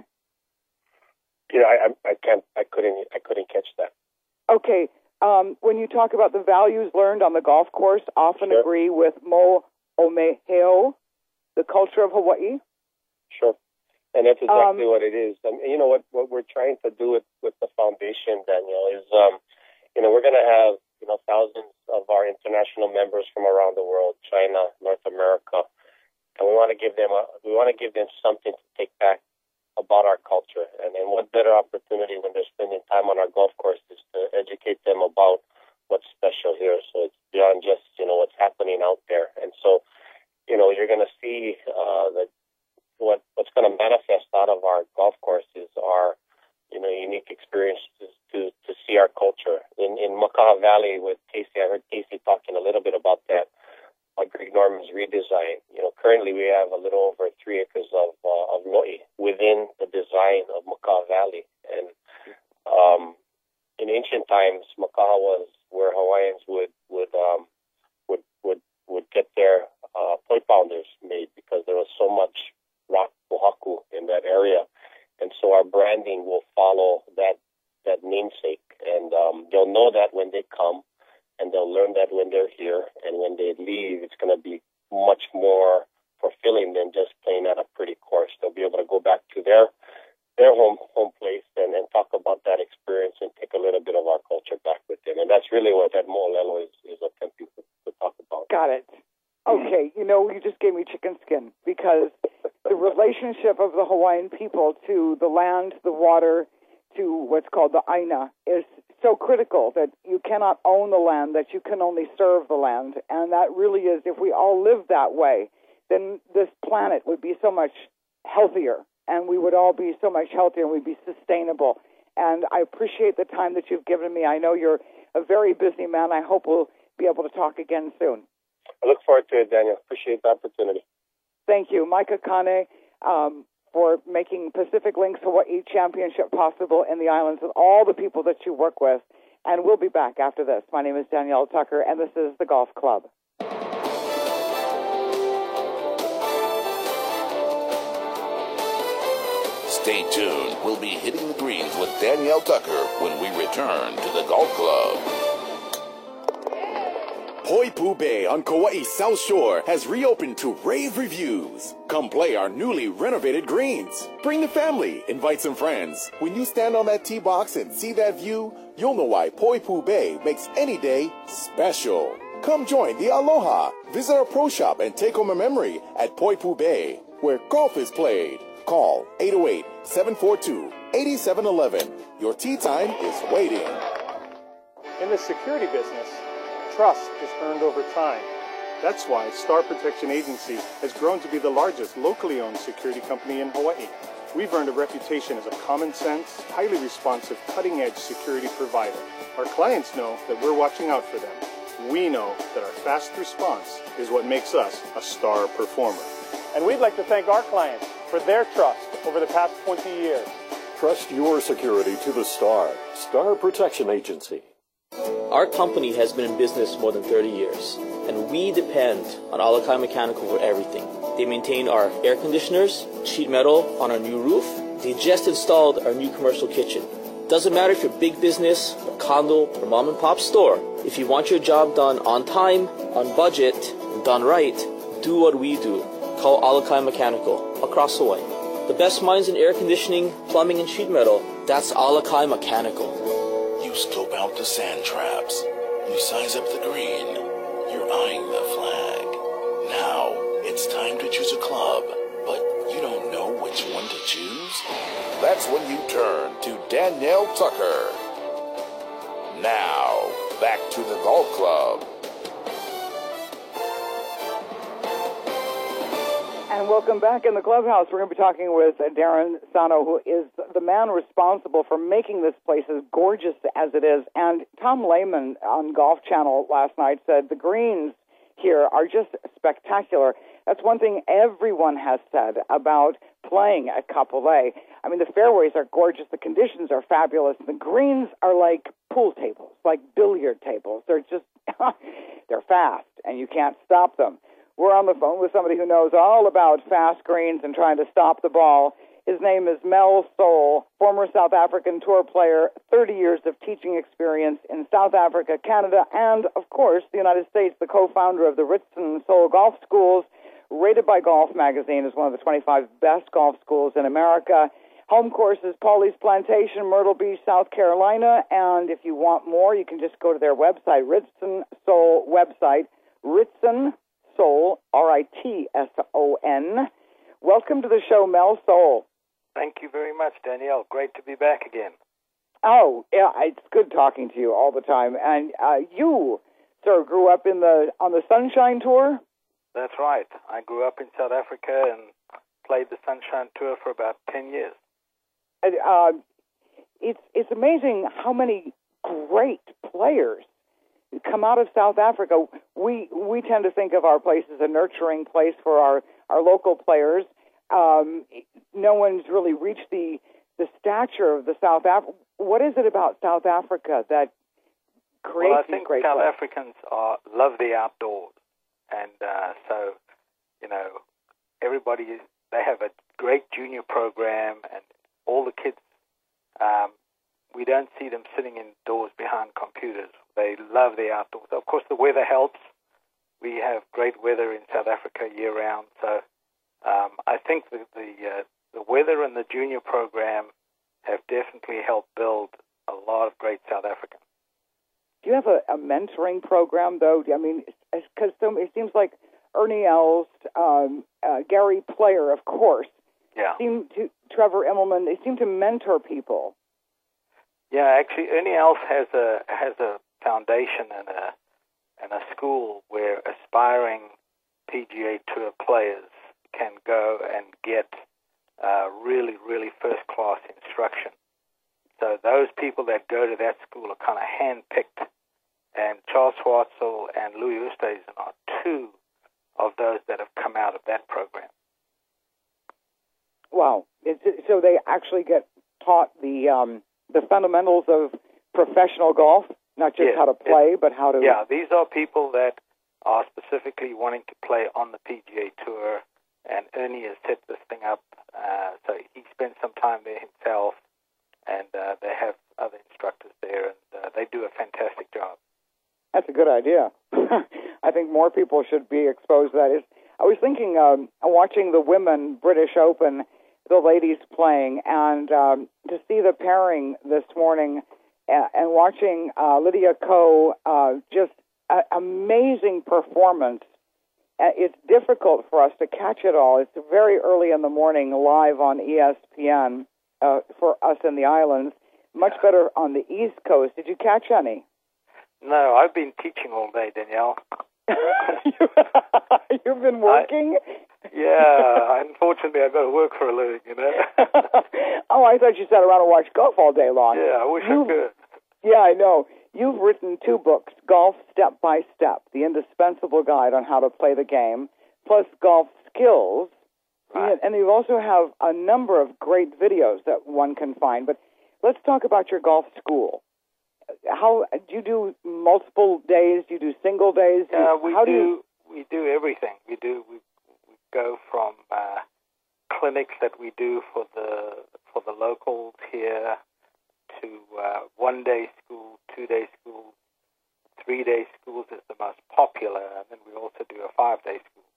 I couldn't catch that. Okay. When you talk about the values learned on the golf course, often Sure. agree with Mo Omeheo, the culture of Hawaii? Sure. And that's exactly what it is. What we're trying to do with the foundation, Danielle, is, we're going to have thousands of our international members from around the world, China, North America, and we want to give them something to take back about our culture. And what better opportunity when they're spending time on our golf course is to educate them about what's special here. So it's beyond just what's happening out there. And so you're going to see that what's going to manifest out of our golf course is our unique experiences to see our culture in Makaha Valley with Casey. I heard Casey talking a little bit about that. Greg Norman's redesign. Currently we have a little over 3 acres of loi within the design of Makaha Valley, and in ancient times, Makaha was where Hawaiians would get their plate pounders made because there was so much rock pohaku in that area, and so our branding will follow that namesake, and they'll know that when they come. And they'll learn that when they're here, and when they leave, it's going to be much more fulfilling than just playing at a pretty course. They'll be able to go back to their home place and talk about that experience and take a little bit of our culture back with them. And that's really what that Mo'olelo is attempting to talk about. Got it. Okay, you just gave me chicken skin, because the relationship of the Hawaiian people to the land, the water, to what's called the Aina is so critical, that you cannot own the land, that you can only serve the land. And that really is, if we all lived that way, then this planet would be so much healthier, and we would all be so much healthier, and we'd be sustainable. And I appreciate the time that you've given me. I know you're a very busy man. I hope we'll be able to talk again soon. I look forward to it, Daniel. Appreciate the opportunity. Thank you. Micah Kane, for making Pacific Links Hawaii Championship possible in the islands, and all the people that you work with. And we'll be back after this. My name is Danielle Tucker, and this is The Golf Club. Stay tuned. We'll be hitting the greens with Danielle Tucker when we return to The Golf Club. Poipu Bay on Kauai's South Shore has reopened to rave reviews. Come play our newly renovated greens. Bring the family, invite some friends. When you stand on that tee box and see that view, you'll know why Poipu Bay makes any day special. Come join the Aloha. Visit our pro shop and take home a memory at Poipu Bay, where golf is played. Call 808-742-8711. Your tee time is waiting. In the security business, trust is earned over time. That's why Star Protection Agency has grown to be the largest locally owned security company in Hawaii. We've earned a reputation as a common sense, highly responsive, cutting-edge security provider. Our clients know that we're watching out for them. We know that our fast response is what makes us a star performer. And we'd like to thank our clients for their trust over the past 20 years. Trust your security to the Star Protection Agency. Our company has been in business more than 30 years, and we depend on Alakai Mechanical for everything. They maintain our air conditioners, sheet metal on our new roof. They just installed our new commercial kitchen. Doesn't matter if you're big business, a condo, or mom and pop store. If you want your job done on time, on budget, and done right, do what we do. Call Alakai Mechanical across Hawaii. The best minds in air conditioning, plumbing, and sheet metal, that's Alakai Mechanical. You scope out the sand traps. You size up the green. You're eyeing the flag. Now, it's time to choose a club, but you don't know which one to choose? That's when you turn to Danielle Tucker. Now, back to the Golf Club. And welcome back in the clubhouse. We're going to be talking with Darren Sano, who is the man responsible for making this place as gorgeous as it is. And Tom Lehman on Golf Channel last night said the greens here are just spectacular. That's one thing everyone has said about playing at Kapolei. I mean, the fairways are gorgeous. The conditions are fabulous. The greens are like pool tables, like billiard tables. They're just, they're fast, and you can't stop them. We're on the phone with somebody who knows all about fast greens and trying to stop the ball. His name is Mel Soul, former South African tour player, 30 years of teaching experience in South Africa, Canada, and, of course, the United States, the co-founder of the Ritson Soul Golf Schools, rated by Golf Magazine as one of the 25 best golf schools in America. Home course is Pauly's Plantation, Myrtle Beach, South Carolina. And if you want more, you can just go to their website, Ritson Soul website, Ritson Soul, Ritson. Welcome to the show, Mel Soul. Thank you very much, Danielle. Great to be back again. Oh, yeah, it's good talking to you all the time. And you, sir, grew up on the Sunshine Tour? That's right. I grew up in South Africa and played the Sunshine Tour for about 10 years. It's amazing how many great players come out of South Africa. We tend to think of our place as a nurturing place for our local players. No one's really reached the stature of the South Africa. What is it about South Africa that creates these great players? Well, I think South Africans love the outdoors. And so, everybody, they have a great junior program, and all the kids, we don't see them sitting indoors behind computers. They love the outdoors. Of course, the weather helps. We have great weather in South Africa year-round. So I think the weather and the junior program have definitely helped build a lot of great South Africans. Do you have a mentoring program, though? I mean, because it seems like Ernie Els, Gary Player, of course, Trevor Immelman, they seem to mentor people. Yeah, actually, Ernie Els has a foundation and a school where aspiring PGA Tour players can go and get really, really first-class instruction. So those people that go to that school are kind of hand-picked. And Charles Schwartzel and Louis Oosthuizen are two of those that have come out of that program. Wow. So they actually get taught the fundamentals of professional golf, not just how to play, but how to... Yeah, these are people that are specifically wanting to play on the PGA Tour, and Ernie has set this thing up. So he spent some time there himself, and they have other instructors there, and they do a fantastic job. That's a good idea. I think more people should be exposed to that. I was thinking, watching the women British Open, the ladies playing, and to see the pairing this morning, and watching Lydia Ko, just amazing performance. It's difficult for us to catch it all. It's very early in the morning, live on ESPN for us in the islands. Much better on the East Coast. Did you catch any? No, I've been teaching all day, Danielle. You've been working? Yeah, unfortunately, I've got to work for a living, Oh, I thought you sat around and watched golf all day long. Yeah, I wish I could. Yeah, I know. You've written 2 books, Golf Step by Step, the indispensable guide on how to play the game, plus Golf Skills. Right. And you also have a number of great videos that one can find. But let's talk about your golf school. How do you do multiple days? Do you do single days? We do everything. We go from clinics that we do for the locals here to 1-day school, 2-day school, 3-day schools is the most popular, and then we also do a 5-day school.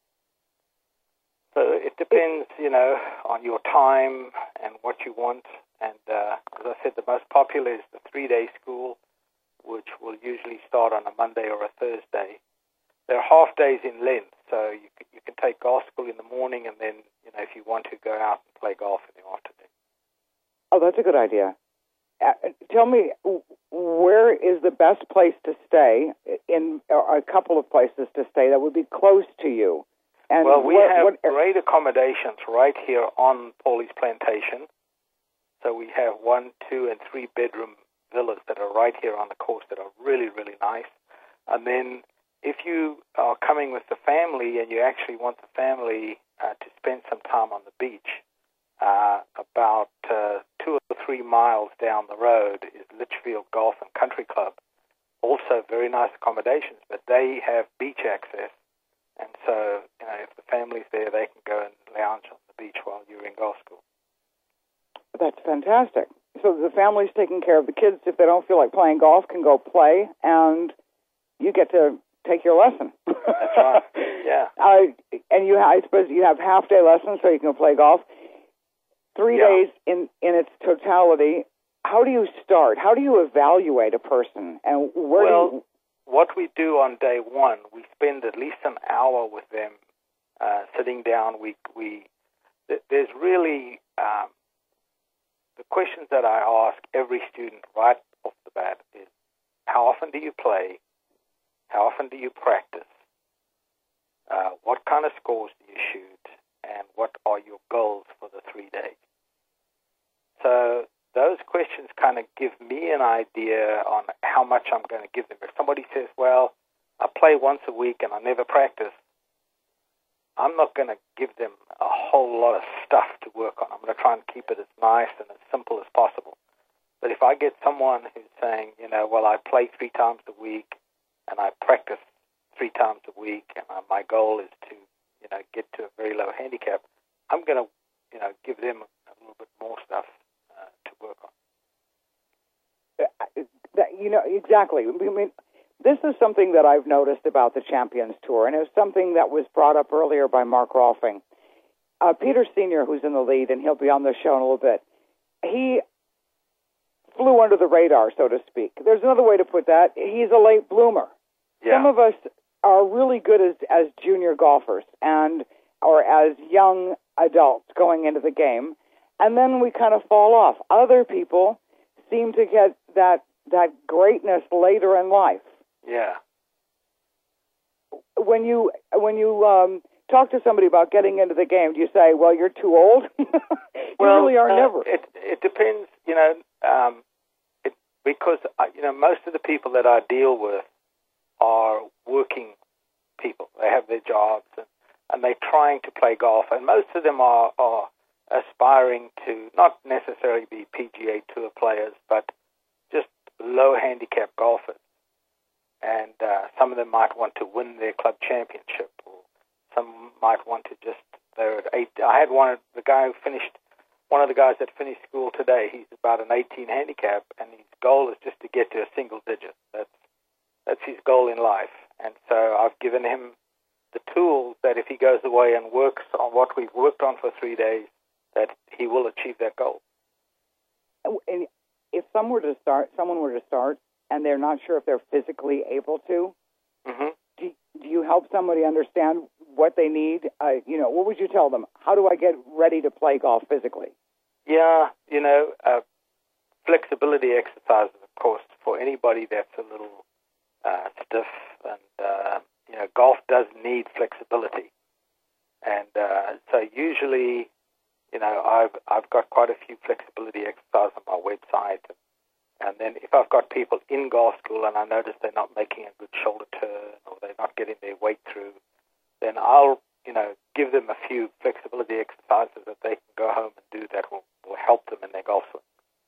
So it depends, on your time and what you want. And as I said, the most popular is the 3-day school, which will usually start on a Monday or a Thursday. There are half days in length, so you can take golf school in the morning, and then if you want to go out and play golf in the afternoon. Oh, that's a good idea. Tell me, where is the best place to stay? In a couple of places to stay that would be close to you. And well, we have great accommodations right here on Pauly's Plantation. So we have 1, 2, and 3 bedroom villas that are right here on the coast that are really, really nice. And then if you are coming with the family and you actually want the family to spend some time on the beach, about 2 or 3 miles down the road is Litchfield Golf and Country Club. Also very nice accommodations, but they have beach access. And so, if the family's there, they can go and lounge on the beach while you're in golf school. That's fantastic. So the family's taking care of the kids. If they don't feel like playing golf, can go play, and you get to take your lesson. That's right. Yeah. And I suppose you have half-day lessons so you can play golf. 3 days in its totality. How do you start? How do you evaluate a person? And what we do on day one, we spend at least an hour with them sitting down. There's really the questions that I ask every student right off the bat is, how often do you play? How often do you practice? What kind of scores do you shoot? And what are your goals for the 3 days? So those questions kind of give me an idea on how much I'm going to give them. If somebody says, well, I play once a week and I never practice, I'm not going to give them a whole lot of stuff to work on. I'm going to try and keep it as nice and as simple as possible. But if I get someone who's saying, well, I play 3 times a week and I practice 3 times a week and my goal is to, get to a very low handicap, I'm going to, give them a little bit more stuff to work on. Exactly. I mean, this is something that I've noticed about the Champions Tour, and it was something that was brought up earlier by Mark Rolfing. Peter Sr., who's in the lead, and he'll be on the show in a little bit, he flew under the radar, so to speak. There's another way to put that. He's a late bloomer. Yeah. Some of us are really good as junior golfers or as young adults going into the game, and then we kind of fall off. Other people seem to get that greatness later in life. Yeah. When you talk to somebody about getting into the game, do you say, "Well, you're too old"? You really are never. It depends, because most of the people that I deal with are working people. They have their jobs and they're trying to play golf, and most of them are aspiring to not necessarily be PGA Tour players, but just low handicap golfers. And some of them might want to win their club championship, or some might want to they're at 8. I had one of the guys that finished school today. He's about an 18 handicap, and his goal is just to get to a single digit. That's his goal in life. And so I've given him the tools that if he goes away and works on what we've worked on for 3 days, that he will achieve that goal. And if someone were to start, and they're not sure if they're physically able to, do you help somebody understand what they need? What would you tell them? How do I get ready to play golf physically? Yeah, flexibility exercises, of course, for anybody that's a little stiff, and golf does need flexibility. And so usually, I've got quite a few flexibility exercises on my website. And then if I've got people in golf school and I notice they're not making a good shoulder turn or they're not getting their weight through, then I'll, give them a few flexibility exercises that they can go home and do that will help them in their golf swing.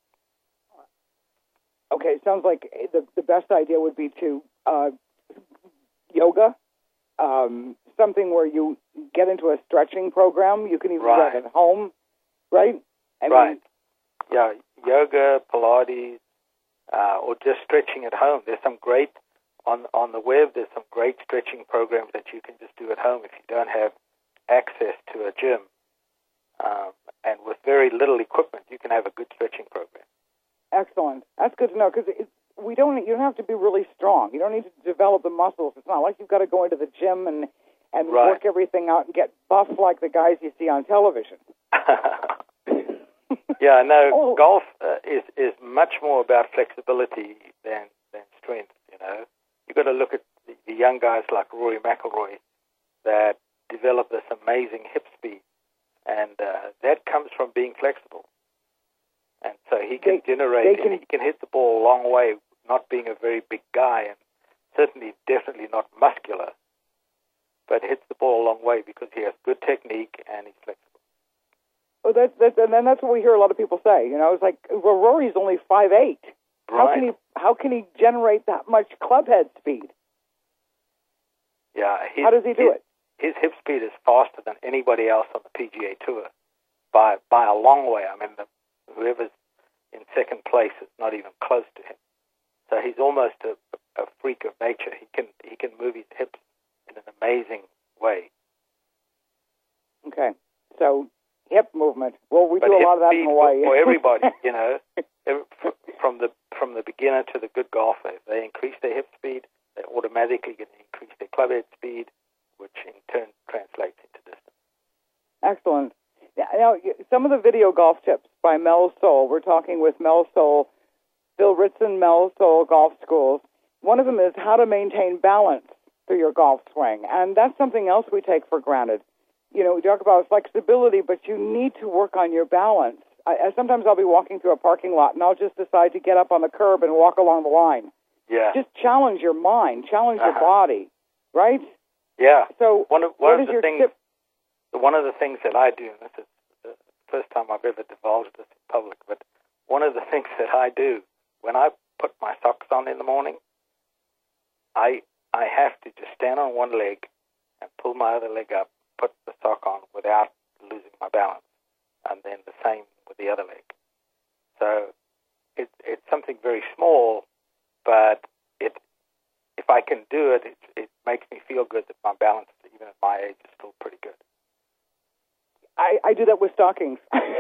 Okay, it sounds like the best idea would be to yoga, something where you get into a stretching program. You can even do that at home, right? Yeah, yoga, Pilates, or just stretching at home. There's some great, on the web, there's some great stretching programs that you can just do at home if you don't have access to a gym. And with very little equipment, you can have a good stretching program. Excellent. That's good to know, because you don't have to be really strong. You don't need to develop the muscles. It's not like you've got to go into the gym and work everything out and get buff like the guys you see on television. Yeah, no, golf is much more about flexibility than strength, You've got to look at the young guys like Rory McIlroy that develop this amazing hip speed, and that comes from being flexible. And so he can he can hit the ball a long way, not being a very big guy, and definitely not muscular, but hits the ball a long way because he has good technique and he's flexible. Well, that's what we hear a lot of people say. It's like, well, Rory's only 5'8". Right. How can he generate that much club head speed? Yeah. How does he do it? His hip speed is faster than anybody else on the PGA Tour by a long way. I mean, whoever's in second place is not even close to him. So he's almost a freak of nature. He can move his hips in an amazing way. Okay. So hip movement. Well, we do a lot have that in Hawaii. for everybody, you know, from the beginner to the good golfer. If they increase their hip speed, they're automatically going to increase their club head speed, which in turn translates into distance. Excellent. Now, some of the video golf tips by Mel Soul. We're talking with Mel Soul, Phil Ritson, Mel Soul Golf Schools. One of them is how to maintain balance through your golf swing, and that's something else we take for granted. You know, we talk about flexibility, but you need to work on your balance. Sometimes I'll be walking through a parking lot, and I'll just decide to get up on the curb and walk along the line. Yeah. Just challenge your mind, challenge your body, right? Yeah. So one of the things that I do, and this is the first time I've ever divulged this in public, but one of the things that I do when I put my socks on in the morning, I have to just stand on one leg and pull my other leg up, put the sock on without losing my balance, and then the same with the other leg. So it's something very small, but if I can do it, it makes me feel good that my balance, even at my age, is still pretty good. I do that with stockings.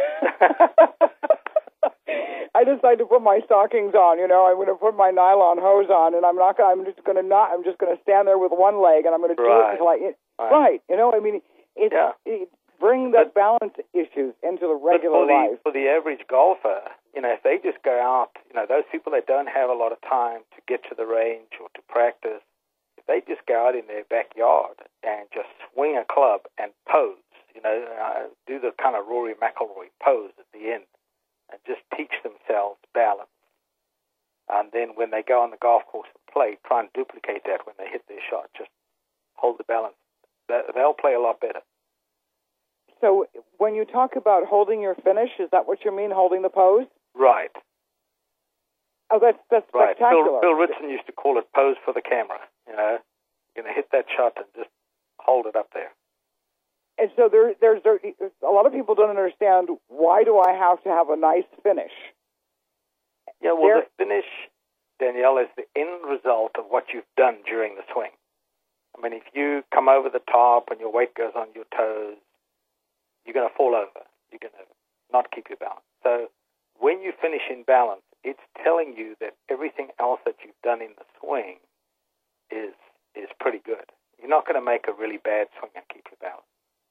I decide to put my stockings on. You know, I'm going to put my nylon hose on, and I'm just going to stand there with one leg, and I'm going to do it until right. You know, I mean, it bring the balance issues into the regular life. For the average golfer, you know, if they just go out, you know, those people that don't have a lot of time to get to the range or to practice, if they just go out in their backyard and just swing a club and pose, you know, do the kind of Rory McIlroy pose at the end, and just teach themselves balance. And then when they go on the golf course and play, try and duplicate that when they hit their shot. Just hold the balance. They'll play a lot better. So when you talk about holding your finish, is that what you mean, holding the pose? Right. Oh, that's right. spectacular. Bill Ritson used to call it pose for the camera. You know, you're going to hit that shot and just hold it up there. And so there's a lot of people don't understand, why do I have to have a nice finish? Yeah, well, the finish, Danielle, is the end result of what you've done during the swing. I mean, if you come over the top and your weight goes on your toes, you're going to fall over. You're going to not keep your balance. So when you finish in balance, it's telling you that everything else that you've done in the swing is pretty good. You're not going to make a really bad swing and keep your balance.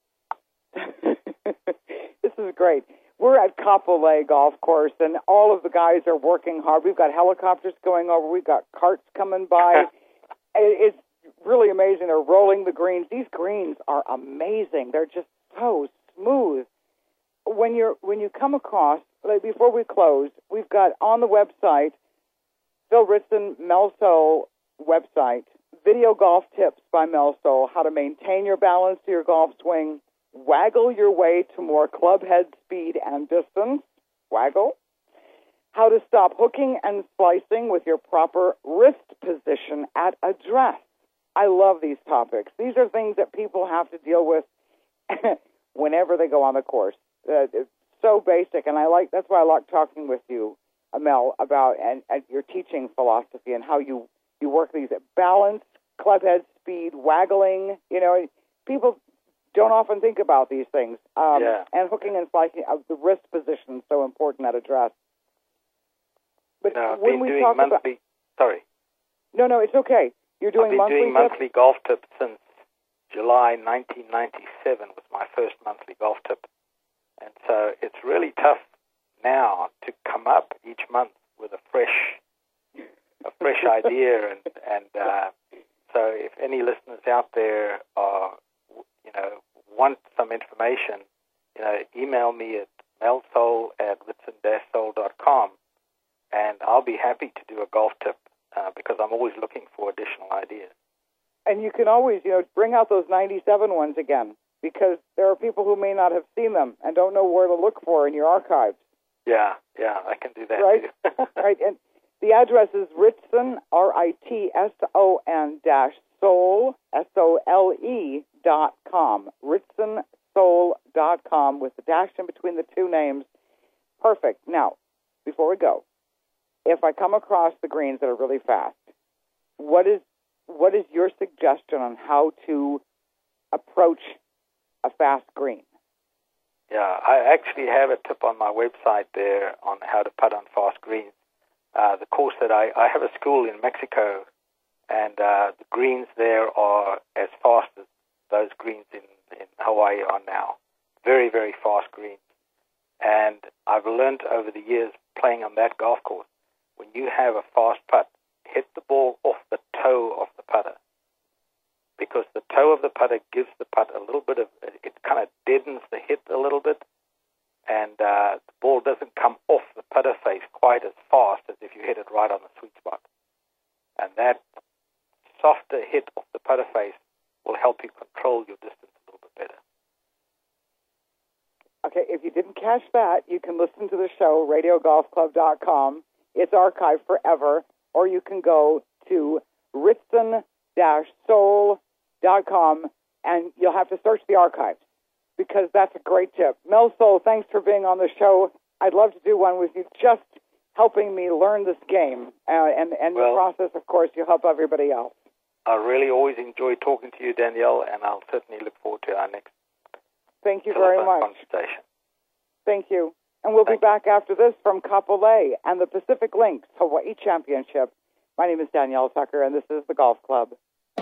This is great. We're at Kapolei Golf Course, and all of the guys are working hard. We've got helicopters going over. We've got carts coming by. It's really amazing. They're rolling the greens. These greens are amazing. They're just so smooth. When you come across, like before we close, we've got on the website, Phil Ritson, Mel Soul website, video golf tips by Mel Soul, how to maintain your balance to your golf swing, waggle your way to more club head speed and distance, waggle, how to stop hooking and slicing with your proper wrist position at address. I love these topics. These are things that people have to deal with whenever they go on the course. It's so basic, and that's why I like talking with you, Mel, about and your teaching philosophy and how you work these balance, club head speed, waggling. You know, people don't often think about these things. And hooking and slicing, the wrist position is so important at address. But when we talk about... Sorry. No, it's okay. You're doing monthly I've been doing monthly golf tips since July 1997 was my first monthly golf tip. And so it's really tough now to come up each month with a fresh idea. And so if any listeners out there are, want some information, email me at melsoul@ritson-soul.com, and I'll be happy to do a golf tip because I'm always looking for additional ideas. And you can always, bring out those 97 ones again, because there are people who may not have seen them and don't know where to look for in your archives. Yeah, I can do that right? too. Right, and the address is Ritson, RITSON-Soul, SOLE.com, RitsonSoul.com, with the dash in between the two names. Perfect. Now, before we go, if I come across the greens that are really fast, what is your suggestion on how to approach a fast green? Yeah, I actually have a tip on my website there on how to putt on fast greens. The course that I have a school in Mexico, and the greens there are as fast as those greens in Hawaii are now. Very, very fast greens. And I've learned over the years playing on that golf course, when you have a fast putt, hit the ball off the toe of the putter. Because the toe of the putter gives the putt a little bit of, it kind of deadens the hit a little bit, and the ball doesn't come off the putter face quite as fast as if you hit it right on the sweet spot. And that softer hit off the putter face will help you control your distance a little bit better. Okay, if you didn't catch that, you can listen to the show, radiogolfclub.com. It's archived forever, or you can go to ritson-soul.com, and you'll have to search the archives, because that's a great tip. Mel Soul, thanks for being on the show. I'd love to do one with you, just helping me learn this game. And your process, of course, you help everybody else. I really always enjoy talking to you, Danielle, and I'll certainly look forward to our next Thank you very much. Conversation. Thank you. And we'll be back after this from Kapolei and the Pacific Links Hawaii Championship. My name is Danielle Tucker, and this is the Golf Club.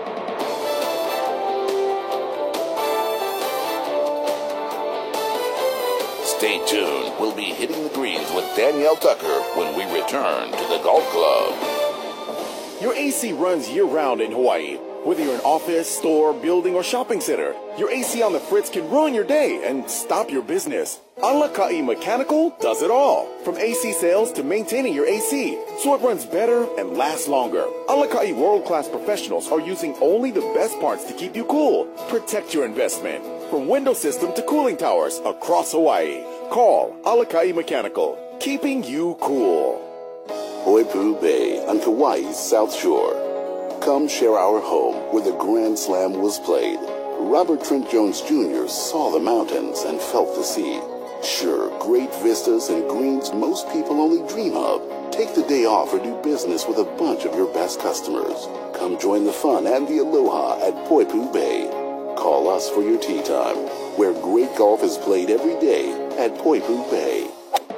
Stay tuned. We'll be hitting the greens with Danielle Tucker when we return to the Golf Club. Your AC runs year-round in Hawaii. Whether you're an office, store, building, or shopping center, your AC on the fritz can ruin your day and stop your business. Alakai Mechanical does it all. From AC sales to maintaining your AC, so it runs better and lasts longer. Alakai world-class professionals are using only the best parts to keep you cool. Protect your investment. From window system to cooling towers across Hawaii. Call Alakai Mechanical, keeping you cool. Poipu Bay on Kauai's South Shore. Come share our home where the Grand Slam was played. Robert Trent Jones Jr. saw the mountains and felt the sea. Sure, great vistas and greens most people only dream of. Take the day off or do business with a bunch of your best customers. Come join the fun and the aloha at Poipu Bay. Call us for your tee time, where great golf is played every day at Poipu Bay.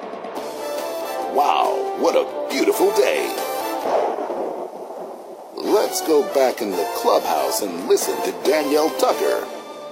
Wow, what a beautiful day. Let's go back in the clubhouse and listen to Danielle Tucker.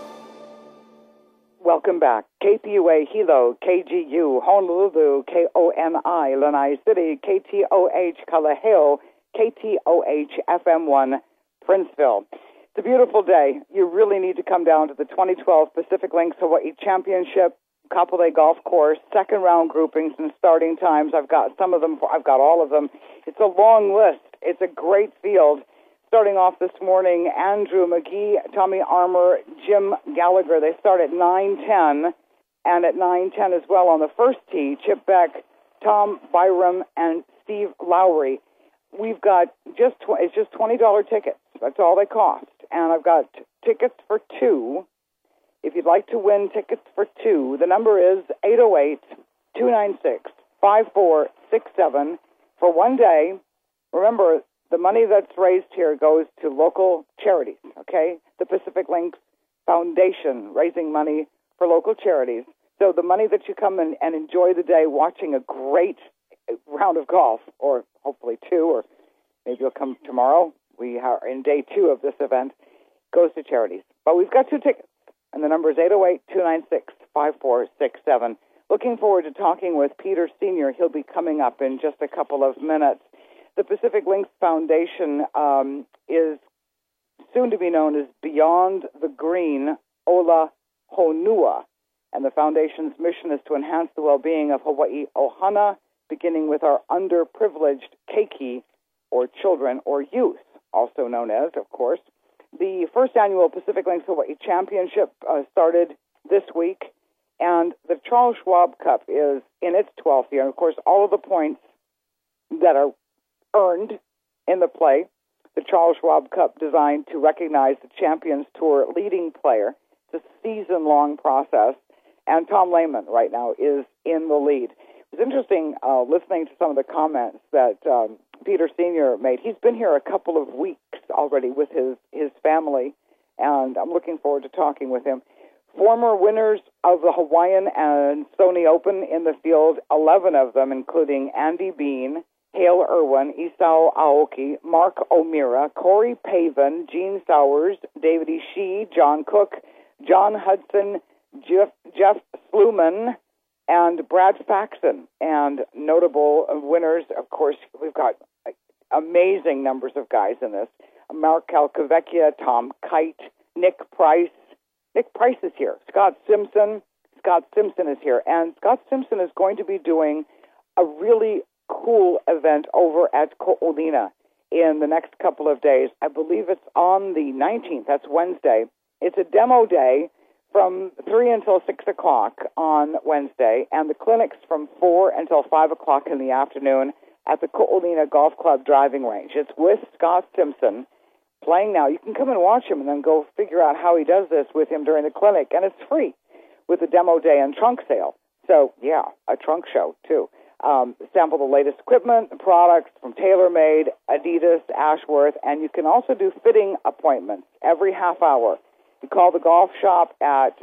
Welcome back. KPUA Hilo, KGU, Honolulu, KONI, Lanai City, KTOH Kalaheo, KTOH FM1, Princeville. It's a beautiful day. You really need to come down to the 2012 Pacific Links Hawaii Championship, Kapolei Golf Course, second round groupings and starting times. I've got some of them. I've got all of them. It's a long list. It's a great field. Starting off this morning, Andrew McGee, Tommy Armour, Jim Gallagher. They start at 9:10, and at 9:10 as well on the first tee, Chip Beck, Tom Byram, and Steve Lowry. We've got it's just $20 tickets. That's all they cost. And I've got tickets for two. If you'd like to win tickets for two, the number is 808-296-5467 for one day. Remember, the money that's raised here goes to local charities, okay? The Pacific Links Foundation, raising money for local charities. So the money that you come and enjoy the day watching a great round of golf, or hopefully two, or maybe you'll come tomorrow. We are in day two of this event, goes to charities. But we've got two tickets, and the number is 808-296-5467. Looking forward to talking with Peter Sr. He'll be coming up in just a couple of minutes. The Pacific Links Foundation is soon to be known as Beyond the Green Ola Honua, and the foundation's mission is to enhance the well-being of Hawaii Ohana, beginning with our underprivileged keiki, or children or youth, also known as, of course. The first annual Pacific Links Hawaii Championship started this week, and the Charles Schwab Cup is in its 12th year. And, of course, all of the points that are earned in the play, the Charles Schwab Cup designed to recognize the Champions Tour leading player. It's a season-long process, and Tom Lehman right now is in the lead. It was interesting listening to some of the comments that Peter Sr. made. He's been here a couple of weeks already with his family, and I'm looking forward to talking with him. Former winners of the Hawaiian and Sony Open in the field, 11 of them, including Andy Bean, Hale Irwin, Isao Aoki, Mark O'Meara, Corey Pavin, Gene Sowers, David Ishii, John Cook, John Hudson, Jeff Sluman, and Brad Faxon. And notable winners, of course, we've got amazing numbers of guys in this. Mark Calcavecchia, Tom Kite, Nick Price. Nick Price is here. Scott Simpson is here. And Scott Simpson is going to be doing a really cool event over at Ko'olina in the next couple of days. I believe it's on the 19th. That's Wednesday. It's a demo day from 3 until 6 o'clock on Wednesday, and the clinic's from 4 until 5 o'clock in the afternoon at the Ko'olina Golf Club driving range. It's with Scott Simpson playing now. You can come and watch him and then go figure out how he does this with him during the clinic, and it's free with the demo day and trunk sale. So, yeah, a trunk show, too. Sample the latest equipment, products from TaylorMade, Adidas, Ashworth, and you can also do fitting appointments every half hour. You call the golf shop at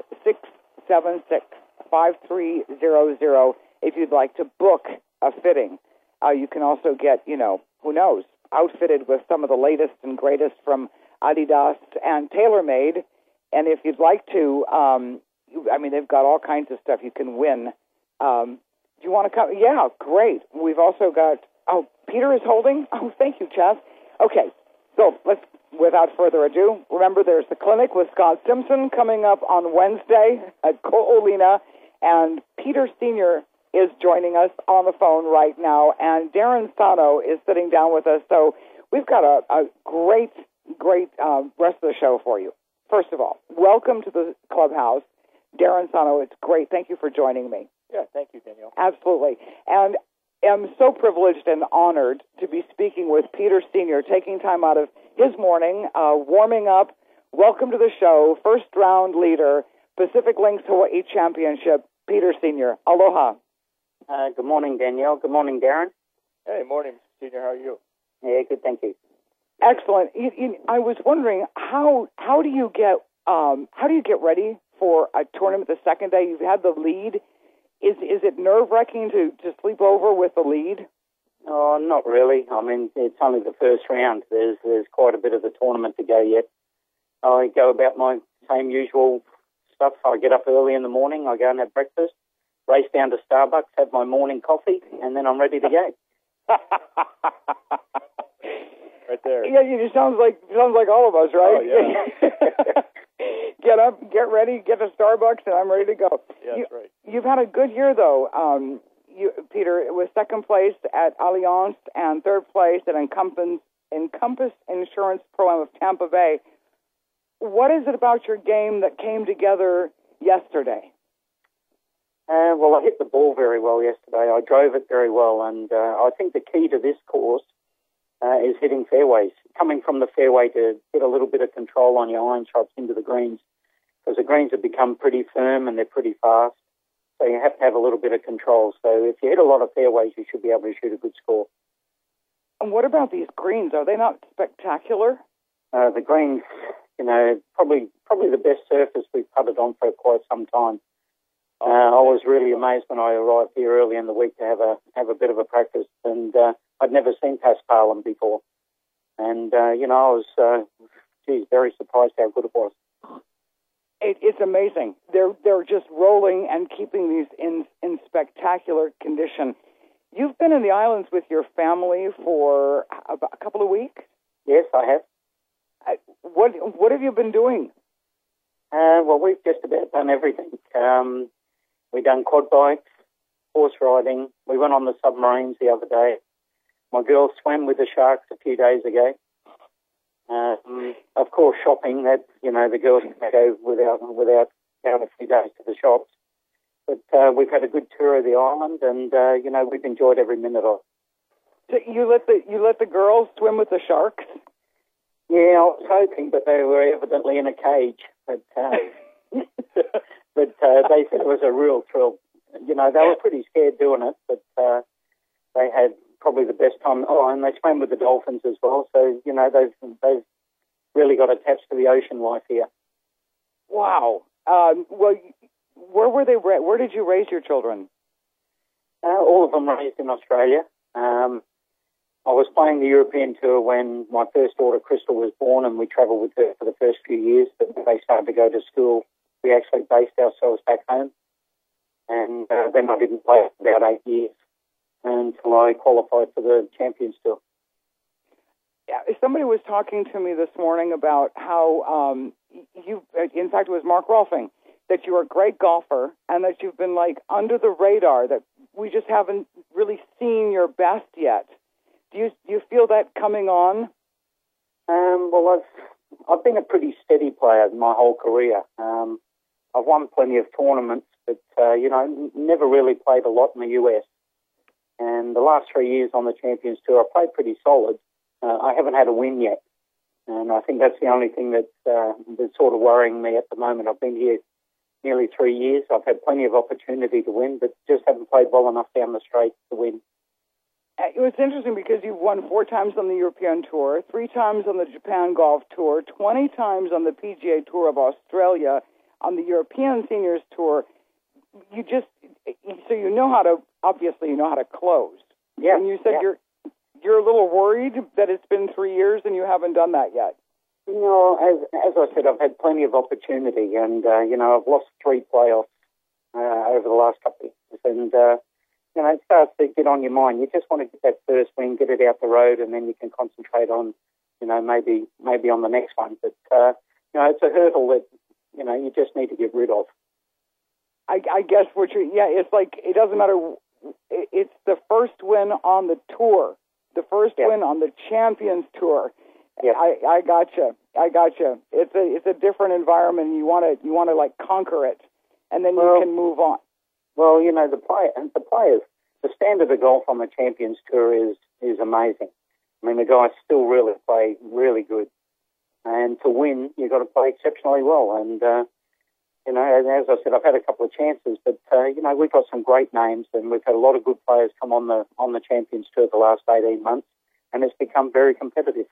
676-5300 if you'd like to book a fitting. You can also get, who knows, outfitted with some of the latest and greatest from Adidas and TaylorMade. And if you'd like to, they've got all kinds of stuff you can win. Do you want to come? Yeah, great. We've also got, Peter is holding. Oh, thank you, Chess. Okay, so without further ado, remember there's the clinic with Scott Simpson coming up on Wednesday at Ko'olina, and Peter Sr. is joining us on the phone right now, and Darren Sano is sitting down with us. So we've got a great rest of the show for you. First of all, welcome to the clubhouse. Darren Sano, it's great. Thank you for joining me. Yeah, thank you, Danielle. Absolutely. And I'm so privileged and honored to be speaking with Peter Sr., taking time out of his morning, warming up. Welcome to the show, first round leader, Pacific Links Hawaii Championship, Peter Sr. Aloha. Good morning, Danielle. Good morning, Darren. Hey, morning, Senior. How are you? Yeah, good, thank you. Excellent. I was wondering how do you get ready for a tournament the second day? You've had the lead. Is it nerve-wracking to sleep over with the lead? Oh, not really. I mean, it's only the first round. There's quite a bit of the tournament to go yet. I go about my same usual stuff. I get up early in the morning. I go and have breakfast, race down to Starbucks, have my morning coffee, and then I'm ready to go. Right there. Yeah, it sounds like all of us, right? Oh, yeah. Get up, get ready, get to Starbucks, and I'm ready to go. Yeah, that's right. You've had a good year, though, Peter. It was second place at Allianz and third place at Encompass Insurance Pro-Am of Tampa Bay. What is it about your game that came together yesterday? Well, I hit the ball very well yesterday. I drove it very well, and I think the key to this course is hitting fairways. Coming from the fairway to get a little bit of control on your iron shots into the greens, because the greens have become pretty firm and they're pretty fast. So you have to have a little bit of control. So if you hit a lot of fairways, you should be able to shoot a good score. And what about these greens? Are they not spectacular? The greens, probably the best surface we've putted on for quite some time. I was really amazed when I arrived here early in the week to have a bit of a practice, and I'd never seen Paspalum before. And, I was, very surprised how good it was. It's amazing. They're just rolling and keeping these in spectacular condition. You've been in the islands with your family for a couple of weeks? Yes, I have. What have you been doing? Well, we've just about done everything. We've done quad bikes, horse riding. We went on the submarines the other day. My girls swam with the sharks a few days ago. Of course, shopping. That the girls can go without going a few days to the shops. But we've had a good tour of the island, and we've enjoyed every minute of it. So you let the girls swim with the sharks? Yeah, I was hoping, but they were evidently in a cage. But they said it was a real thrill. They were pretty scared doing it, but they had probably the best time. Oh, and they swam with the dolphins as well. So they've really got attached to the ocean life here. Wow, Well, where were they? Where did you raise your children? All of them raised in Australia. I was playing the European tour when my first daughter, Crystal, was born, and we travelled with her for the first few years. But when they started to go to school, we actually based ourselves back home. And then I didn't play for about 8 years until I qualified for the Champions Tour. Yeah, somebody was talking to me this morning about how you, in fact, it was Mark Rolfing, that you're a great golfer and that you've been like under the radar, that we just haven't really seen your best yet. Do you feel that coming on? Well, I've been a pretty steady player my whole career. I've won plenty of tournaments, but never really played a lot in the US. And the last 3 years on the Champions Tour, I played pretty solid. I haven't had a win yet, and I think that's the only thing that's sort of worrying me at the moment. I've been here nearly 3 years. I've had plenty of opportunity to win, but just haven't played well enough down the straight to win. It was interesting because you've won 4 times on the European Tour, 3 times on the Japan Golf Tour, 20 times on the PGA Tour of Australia, on the European Seniors Tour. So you know how to close. Yeah. And you said you're a little worried that it's been 3 years and you haven't done that yet. As I said, I've had plenty of opportunity, and I've lost 3 playoffs over the last couple of years, and it starts to get on your mind. You just want to get that first win, get it out the road, and then you can concentrate on, maybe on the next one. But it's a hurdle that you just need to get rid of. I guess it's like it doesn't matter. It's the first win on the tour, the first win on the Champions Tour. Yeah. I gotcha. It's a different environment. You want to like conquer it, and then you can move on. Well, the standard of golf on the Champions Tour is amazing. I mean, the guys still really play really good, and to win, you've got to play exceptionally well. And as I said, I've had a couple of chances, but we've got some great names, and we've had a lot of good players come on the Champions Tour the last 18 months, and it's become very competitive.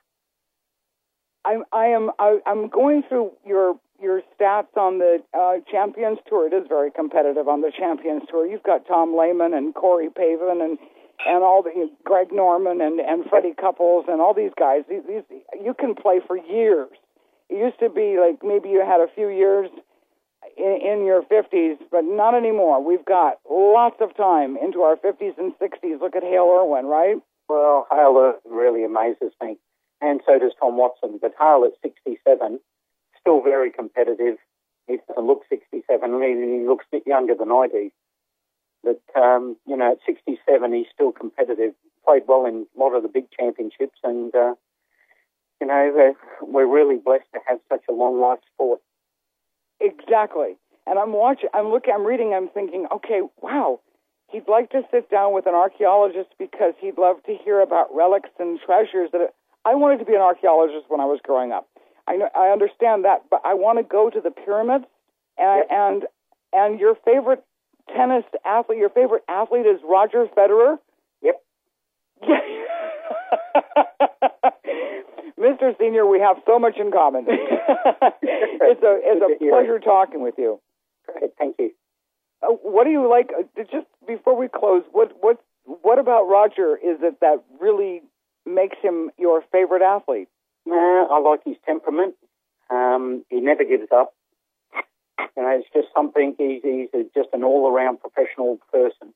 I'm going through your stats on the Champions Tour. It is very competitive on the Champions Tour. You've got Tom Lehman and Corey Pavin and all the Greg Norman and Freddie Couples and all these guys. These you can play for years. It used to be like maybe you had a few years in your 50s, but not anymore. We've got lots of time into our 50s and 60s. Look at Hale Irwin, right? Well, Hale Irwin really amazes me. And so does Tom Watson. But Hale at 67, still very competitive. He doesn't look 67. He looks a bit younger than I do. But, at 67, he's still competitive. Played well in a lot of the big championships. And, we're really blessed to have such a long life sport. Exactly. And I'm reading, I'm thinking, okay, wow. He'd like to sit down with an archaeologist because he'd love to hear about relics and treasures I wanted to be an archaeologist when I was growing up. I understand that, but I want to go to the pyramids. And your favorite tennis athlete, your favorite athlete is Roger Federer. Yep. Mr. Senior, we have so much in common. It's a pleasure talking with you. Great, thank you. What do you like? Just before we close, what about Roger is it that really makes him your favorite athlete? I like his temperament. He never gives up. It's just something. He's just an all-around professional person.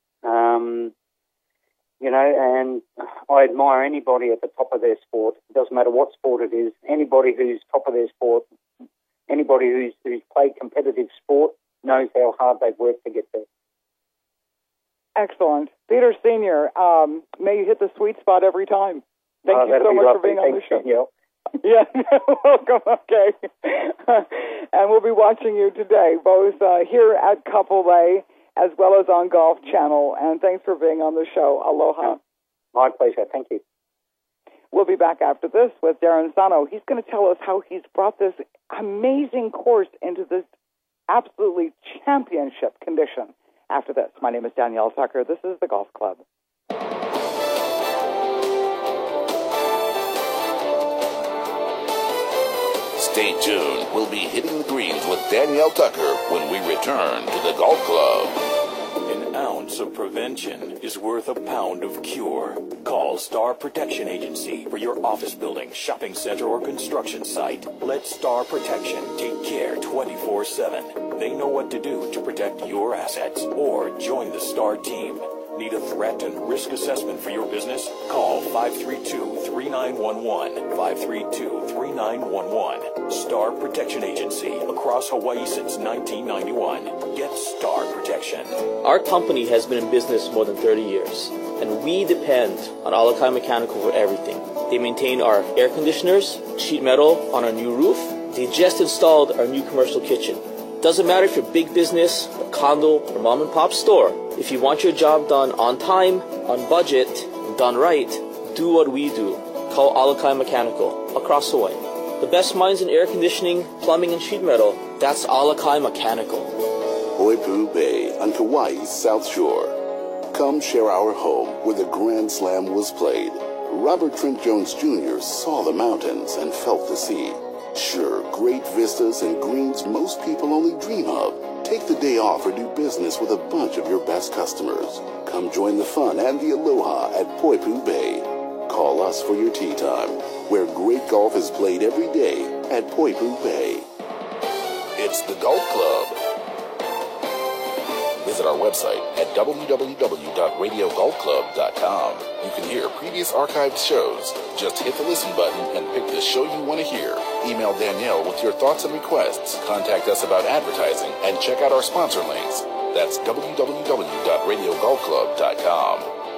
And I admire anybody at the top of their sport. It doesn't matter what sport it is. Anybody who's top of their sport, anybody who's played competitive sport knows how hard they've worked to get there. Excellent. Peter Senior, may you hit the sweet spot every time. Thank you so much for being on the show. Danielle. Yeah, welcome. Okay. And we'll be watching you today, both here at Couple A as well as on Golf Channel. And thanks for being on the show. Aloha. My pleasure. Thank you. We'll be back after this with Darren Sano. He's going to tell us how he's brought this amazing course into this absolutely championship condition. After this, my name is Danielle Tucker. This is the Golf Club. Stay tuned. We'll be hitting the greens with Danielle Tucker when we return to the Golf Club. An ounce of prevention is worth a pound of cure. Call Star Protection Agency for your office building, shopping center, or construction site. Let Star Protection take care 24/7. They know what to do to protect your assets. Or join the Star team. Need a threat and risk assessment for your business? Call 532-3911. 532-3911. Star Protection Agency. Across Hawaii since 1991. Get Star Protection. Our company has been in business more than 30 years, and we depend on Alakai Mechanical for everything. They maintain our air conditioners, sheet metal on our new roof. They just installed our new commercial kitchen. Doesn't matter if you're big business, a condo, or mom and pop store. If you want your job done on time, on budget, and done right, do what we do. Call Alakai Mechanical across Hawaii. The best minds in air conditioning, plumbing, and sheet metal. That's Alakai Mechanical. Poipu Bay on Kauai's South Shore. Come share our home where the Grand Slam was played. Robert Trent Jones Jr. saw the mountains and felt the sea. Sure, great vistas and greens most people only dream of. Take the day off or do business with a bunch of your best customers. Come join the fun and the aloha at Poipu Bay. Call us for your tee time, where great golf is played every day at Poipu Bay. It's the Golf Club. Visit our website at www.radiogolfclub.com. You can hear previous archived shows. Just hit the listen button and pick the show you want to hear. Email Danielle with your thoughts and requests. Contact us about advertising and check out our sponsor links. That's www.radiogolfclub.com.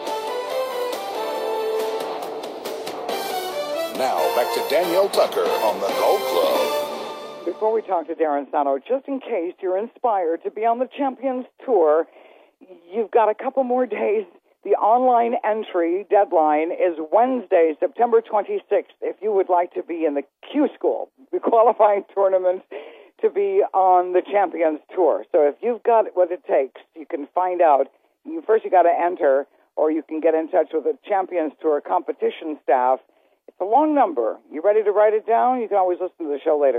Now, back to Danielle Tucker on the Golf Club. Before we talk to Darren Sano, just in case you're inspired to be on the Champions Tour, you've got a couple more days. The online entry deadline is Wednesday, September 26th, if you would like to be in the Q School, the qualifying tournament to be on the Champions Tour. So if you've got what it takes, you can find out. First you got to enter, or you can get in touch with the Champions Tour competition staff. It's a long number. You ready to write it down? You can always listen to the show later.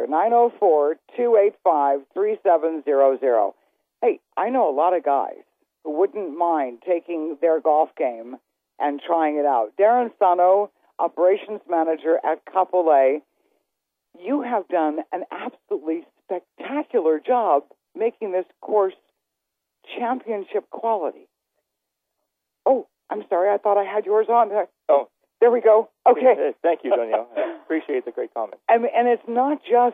904-285-3700. Hey, I know a lot of guys who wouldn't mind taking their golf game and trying it out. Darren Sano, operations manager at Kapolei, you have done an absolutely spectacular job making this course championship quality. Oh, I'm sorry. I thought I had yours on. Oh. There we go. Okay. Thank you, Danielle. I appreciate the great comment. And it's not just,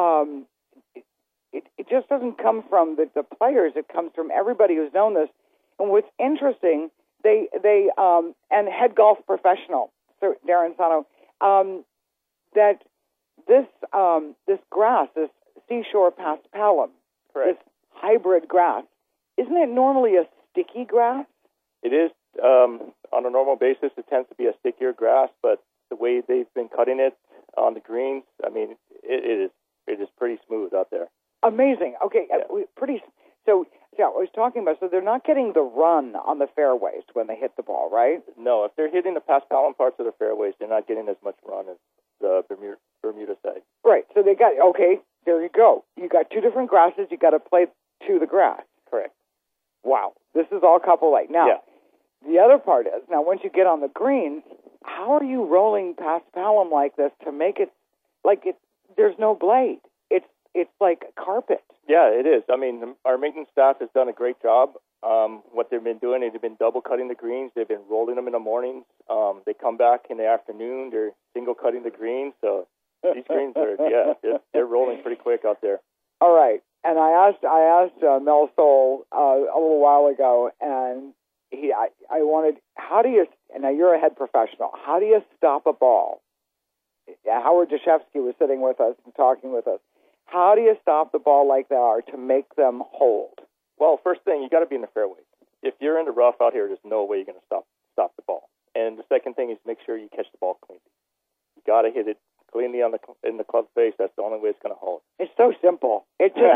it just doesn't come from the players. It comes from everybody who's known this. And what's interesting, they and head golf professional, Sir Darren Sano, that this grass, this seashore paspalum, this hybrid grass, isn't it normally a sticky grass? It is. On a normal basis, it tends to be a stickier grass, but the way they've been cutting it on the greens, I mean, it is pretty smooth out there. Amazing. Okay, yeah. So I was talking about, so they're not getting the run on the fairways when they hit the ball, right? No, if they're hitting the paspalum parts of the fairways, they're not getting as much run as the Bermuda side. Right, so they got, okay, there you go. You got two different grasses, you got to play to the grass. Correct. Wow, this is all Kapolei. Now, yeah. The other part is, now once you get on the greens, how are you rolling paspalum like this to make it, there's no blade. It's like carpet. Yeah, it is. I mean, our maintenance staff has done a great job. What they've been doing is they've been double cutting the greens. They've been rolling them in the mornings. They come back in the afternoon. They're single cutting the greens. So these greens are, they're rolling pretty quick out there. All right. And I asked Mel Soul a little while ago, and I wanted, how do you, and now you're a head professional, how do you stop a ball? Howard Dashevsky was sitting with us and talking with us. How do you stop the ball like they are to make them hold? Well, first thing, you got to be in the fairway. If you're in the rough out here, there's no way you're going to stop the ball. And the second thing is make sure you catch the ball cleanly. You got to hit it cleanly in the club face. That's the only way it's going to hold. It's so simple. It just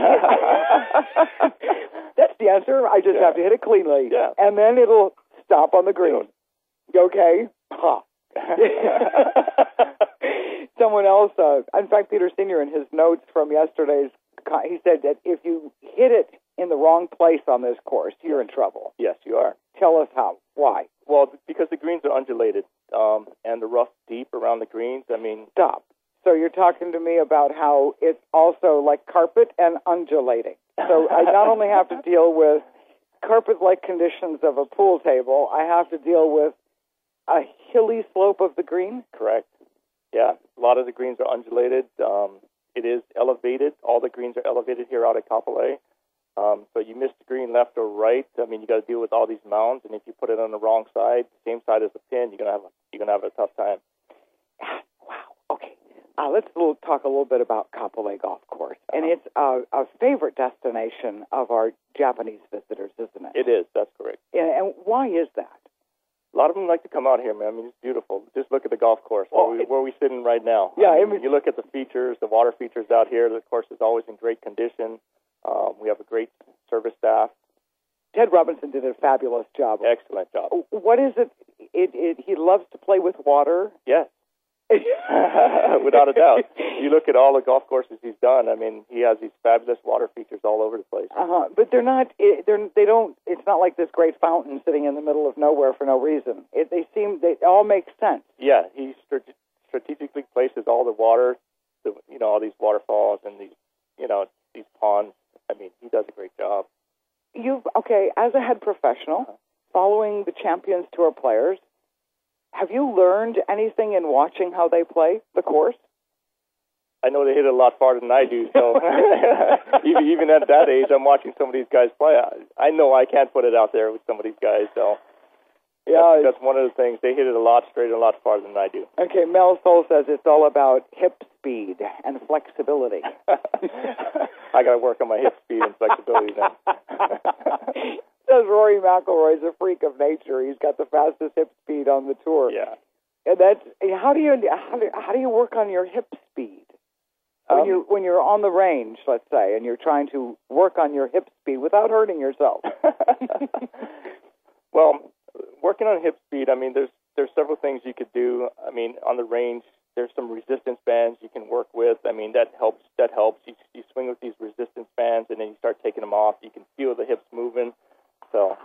that's the answer. I just have to hit it cleanly, and then it'll stop on the green. Okay? Ha. Someone else, in fact, Peter Senior, in his notes from yesterday's, he said that if you hit it in the wrong place on this course, you're in trouble. Yes, you are. Tell us how. Why? Well, because the greens are undulated and the rough deep around the greens. I mean, stop. So you're talking to me about how it's also like carpet and undulating. So I not only have to deal with carpet-like conditions of a pool table, I have to deal with a hilly slope of the green? Correct. Yeah, a lot of the greens are undulated. It is elevated. All the greens are elevated here out at Kapolei. So you miss the green left or right. I mean, you got to deal with all these mounds, and if you put it on the wrong side, the same side as the pin, you're gonna have a tough time. Wow. Okay. Let's talk a little bit about Kapolei Golf Course, and it's a favorite destination of our Japanese visitors, isn't it? It is. That's correct. And why is that? A lot of them like to come out here, man. I mean, it's beautiful. Just look at the golf course where we're sitting right now. Yeah, I mean, you look at the features, the water features out here. The course is always in great condition. We have a great service staff. Ted Robinson did a fabulous job. Excellent job. What is it? He loves to play with water. Yes. Without a doubt. You look at all the golf courses he's done. I mean, he has these fabulous water features all over the place. But they're not. They don't. It's not like this great fountain sitting in the middle of nowhere for no reason. They all make sense. Yeah, he strategically places all the water, all these waterfalls and these ponds. I mean, he does a great job. As a head professional, following the Champions Tour players, have you learned anything in watching how they play the course? I know they hit it a lot farther than I do, so even at that age, I'm watching some of these guys play. I know I can't put it out there with some of these guys, so yeah, that's one of the things. They hit it a lot straighter, a lot farther than I do. Okay, Mel Soul says it's all about hip speed and flexibility. I got to work on my hip speed and flexibility then. Says Rory McIlroy's a freak of nature. He's got the fastest hip speed on the tour. Yeah. And how do you work on your hip speed when you're on the range, let's say, and you're trying to work on your hip speed without hurting yourself? Well, working on hip speed, I mean, there's several things you could do. I mean, on the range, there's some resistance bands you can work with. I mean, that helps. You swing with these resistance bands, and then you start taking them off. You can feel the hips moving. So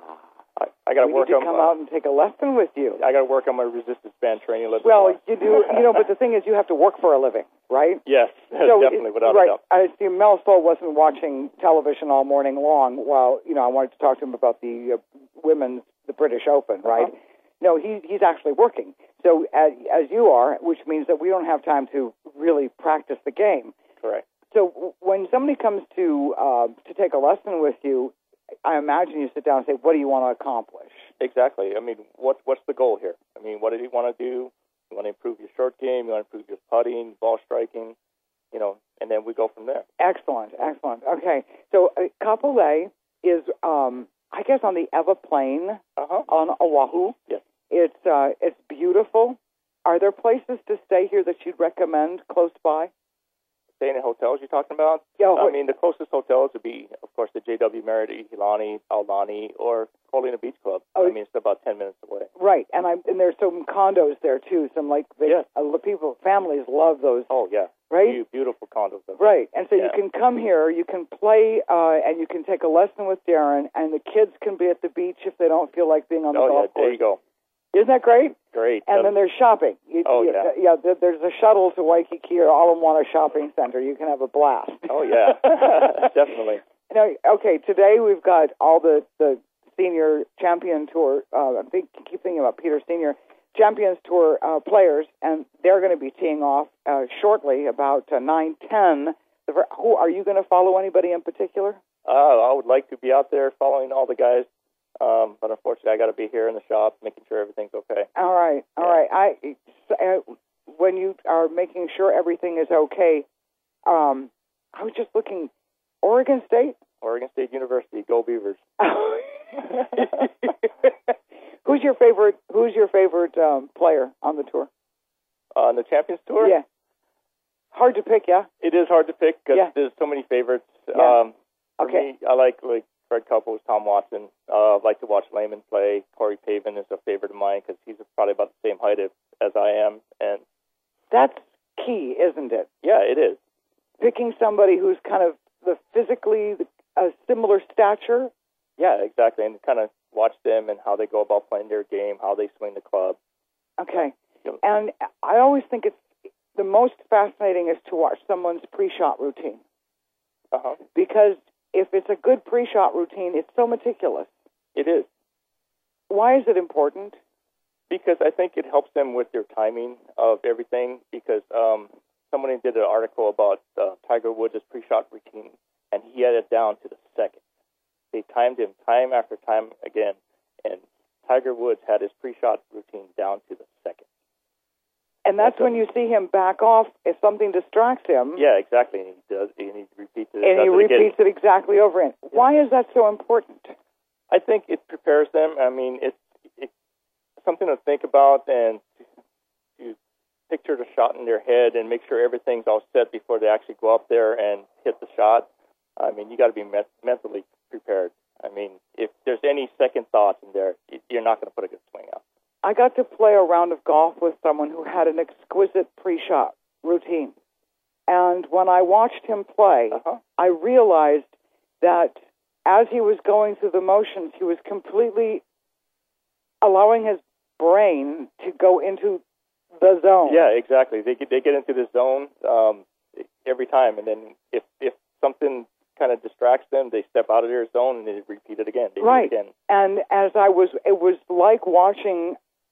I got to work on. Come out and take a lesson with you. I got to work on my resistance band training a little bit more. Well, you do, but the thing is, you have to work for a living, right? Yes, so definitely, without a doubt. I see Mel Stoll wasn't watching television all morning long while, I wanted to talk to him about the the British Open, right? No, he's actually working. So as you are, which means that we don't have time to really practice the game. Correct. So when somebody comes to take a lesson with you, I imagine you sit down and say, what do you want to accomplish? Exactly. I mean, what's the goal here? I mean, what do you want to do? You want to improve your short game, you want to improve your putting, ball striking, and then we go from there. Excellent. Okay. So Kapolei is, I guess, on the Ewa Plain on Oahu. Yes. It's beautiful. Are there places to stay here that you'd recommend close by? Staying in hotels you're talking about? Yeah. I mean, the closest hotels would be, of course, the JW Marriott Iolani, Aulani, or Colina Beach Club. I mean, it's about 10 minutes away. Right, and there's some condos there too. Some families love those. Oh yeah. Right. Beautiful condos. Right, and so you can come here, you can play, and you can take a lesson with Darren, and the kids can be at the beach if they don't feel like being on the golf course. There you go. Isn't that great? Great. And then there's shopping. There's a shuttle to Waikiki or Ala Shopping Center. You can have a blast. Oh, yeah. Definitely. Now, okay, today we've got all the Senior Champion Tour, keep thinking about Peter Senior, Champions Tour players, and they're going to be teeing off shortly, about 9:10. Are you going to follow anybody in particular? I would like to be out there following all the guys. But unfortunately, I got to be here in the shop, making sure everything's okay. All right. When you are making sure everything is okay, I was just looking. Oregon State University, go Beavers. Who's your favorite player on the tour? On the Champions Tour? Yeah. Hard to pick, yeah. It is hard to pick because there's so many favorites. Yeah. For me, I like Fred Couples, Tom Watson. I like to watch Lehman play. Corey Pavin is a favorite of mine because he's probably about the same height as I am. And that's key, isn't it? Yeah, it is. Picking somebody who's kind of the physically a similar stature. Yeah, exactly, and kind of watch them and how they go about playing their game, how they swing the club. Okay. And I always think it's the most fascinating is to watch someone's pre-shot routine. Uh-huh. Because if it's a good pre-shot routine, it's so meticulous. It is. Why is it important? Because I think it helps them with their timing of everything. Because somebody did an article about Tiger Woods' pre-shot routine, and he had it down to the second. They timed him time after time again, and Tiger Woods had his pre-shot routine down to the second. And that's when you see him back off if something distracts him. Yeah, exactly. And he does, and he repeats it. And he repeats it exactly over again. Yeah. Why is that so important? I think it prepares them. I mean, it's something to think about and to picture the shot in their head and make sure everything's all set before they actually go up there and hit the shot. I mean, you got to be mentally prepared. I mean, if there's any second thoughts in there, you're not going to put a good swing out. I got to play a round of golf with someone who had an exquisite pre-shot routine. And when I watched him play, I realized that as he was going through the motions, he was completely allowing his brain to go into the zone. Yeah, exactly. They get into the zone every time, and then if something kind of distracts them, they step out of their zone and they repeat it again. Right. And as it was like watching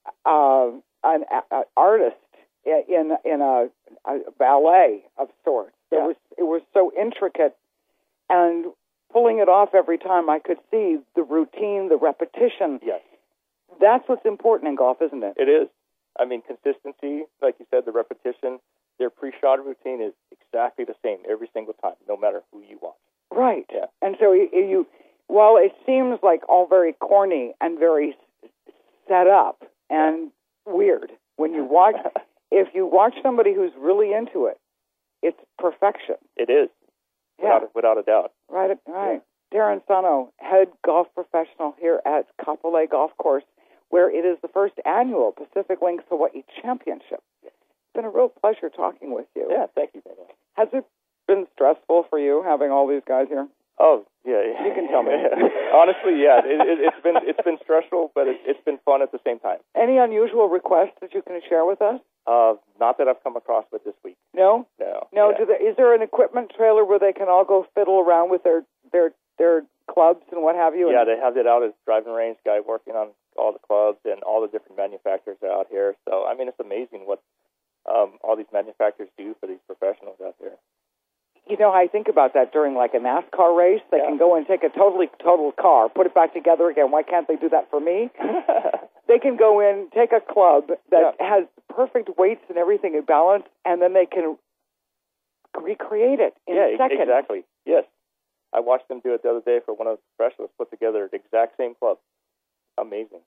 an artist in a ballet of sorts. Yeah. It was so intricate, and pulling it off every time, I could see the routine, the repetition. Yes. That's what's important in golf, isn't it? It is. I mean, consistency, like you said, the repetition. Their pre-shot routine is exactly the same every single time, no matter who you watch. Right. Yeah. And so while it seems like all very corny and very set up and weird, when you watch, if you watch somebody who's really into it, it's perfection. It is. Yeah. Without a doubt. Right. Yeah. Darren Sano, head golf professional here at Kapolei Golf Course, where it is the first annual Pacific Links Hawaii Championship. It's been a real pleasure talking with you. Yeah, thank you, Daniel. Has it been stressful for you having all these guys here? Oh, yeah. You can tell me. Honestly, yeah. It's been stressful, but it's been fun at the same time. Any unusual requests that you can share with us? Not that I've come across with this week. No? No. Yeah. Is there an equipment trailer where they can all go fiddle around with their clubs and what have you? Yeah, they have it out as driving range guy working on all the clubs and all the different manufacturers are out here. So, I mean, it's amazing what all these manufacturers do for these professionals out there. You know, I think about that during like a NASCAR race. They can go and take a total car, put it back together again. Why can't they do that for me? They can go in, take a club that has perfect weights and everything in balance, and then they can recreate it in seconds. Exactly. Yes. I watched them do it the other day for one of the professionals, put together the exact same club. Amazing.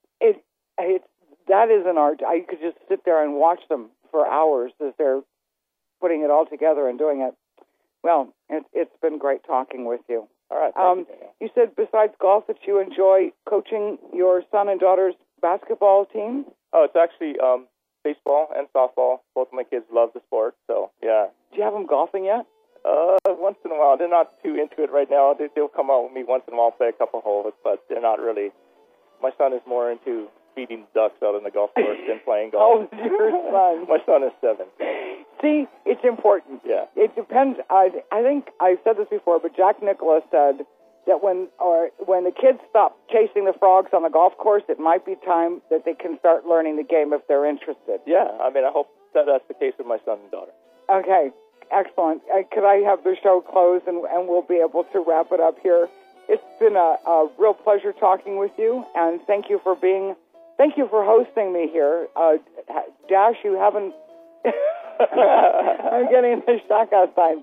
That is an art. I could just sit there and watch them for hours as they're putting it all together and doing it. Well, it's been great talking with you. All right. You said besides golf that you enjoy coaching your son and daughter's basketball team? Oh, it's actually baseball and softball. Both of my kids love the sport, so yeah. Do you have them golfing yet? Once in a while. They're not too into it right now. They'll come out with me once in a while, play a couple holes, but they're not really. My son is more into feeding ducks out on the golf course than playing golf. Oh, your son. My son is 7. See, it's important. Yeah. It depends. I think I've said this before, but Jack Nicklaus said that when the kids stop chasing the frogs on the golf course, it might be time that they can start learning the game if they're interested. Yeah, I mean, I hope that's the case with my son and daughter. Okay, excellent. Could I have the show close and we'll be able to wrap it up here? It's been a real pleasure talking with you, and thank you for hosting me here. Dash, you haven't. I'm getting the shock outside.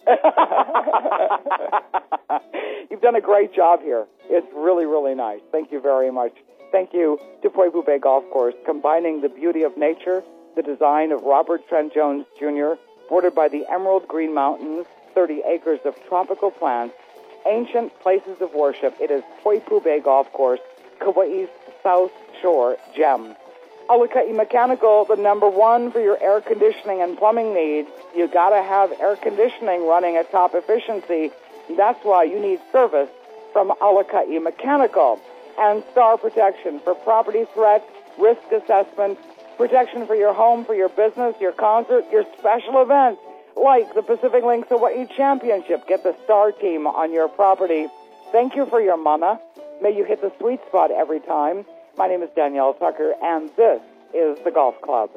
You've done a great job here. It's really, really nice. Thank you very much. Thank you to Pueblo Bay Golf Course, combining the beauty of nature, the design of Robert Trent Jones Jr., bordered by the emerald green mountains, 30 acres of tropical plants, ancient places of worship. It is Pueblo Bay Golf Course, Kauai's South Shore gem. Alakai Mechanical, the #1 for your air conditioning and plumbing needs. You got to have air conditioning running at top efficiency. That's why you need service from Alakai Mechanical. And Star Protection for property threat, risk assessment, protection for your home, for your business, your concert, your special events, like the Pacific Links Hawaii Championship. Get the Star team on your property. Thank you for your mana. May you hit the sweet spot every time. My name is Danielle Tucker, and this is the Golf Club.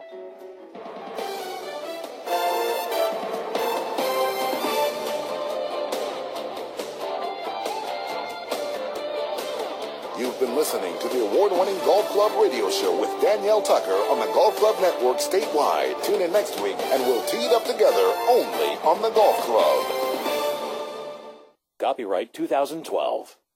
You've been listening to the award-winning Golf Club radio show with Danielle Tucker on the Golf Club Network statewide. Tune in next week, and we'll tee it up together only on the Golf Club. Copyright 2012.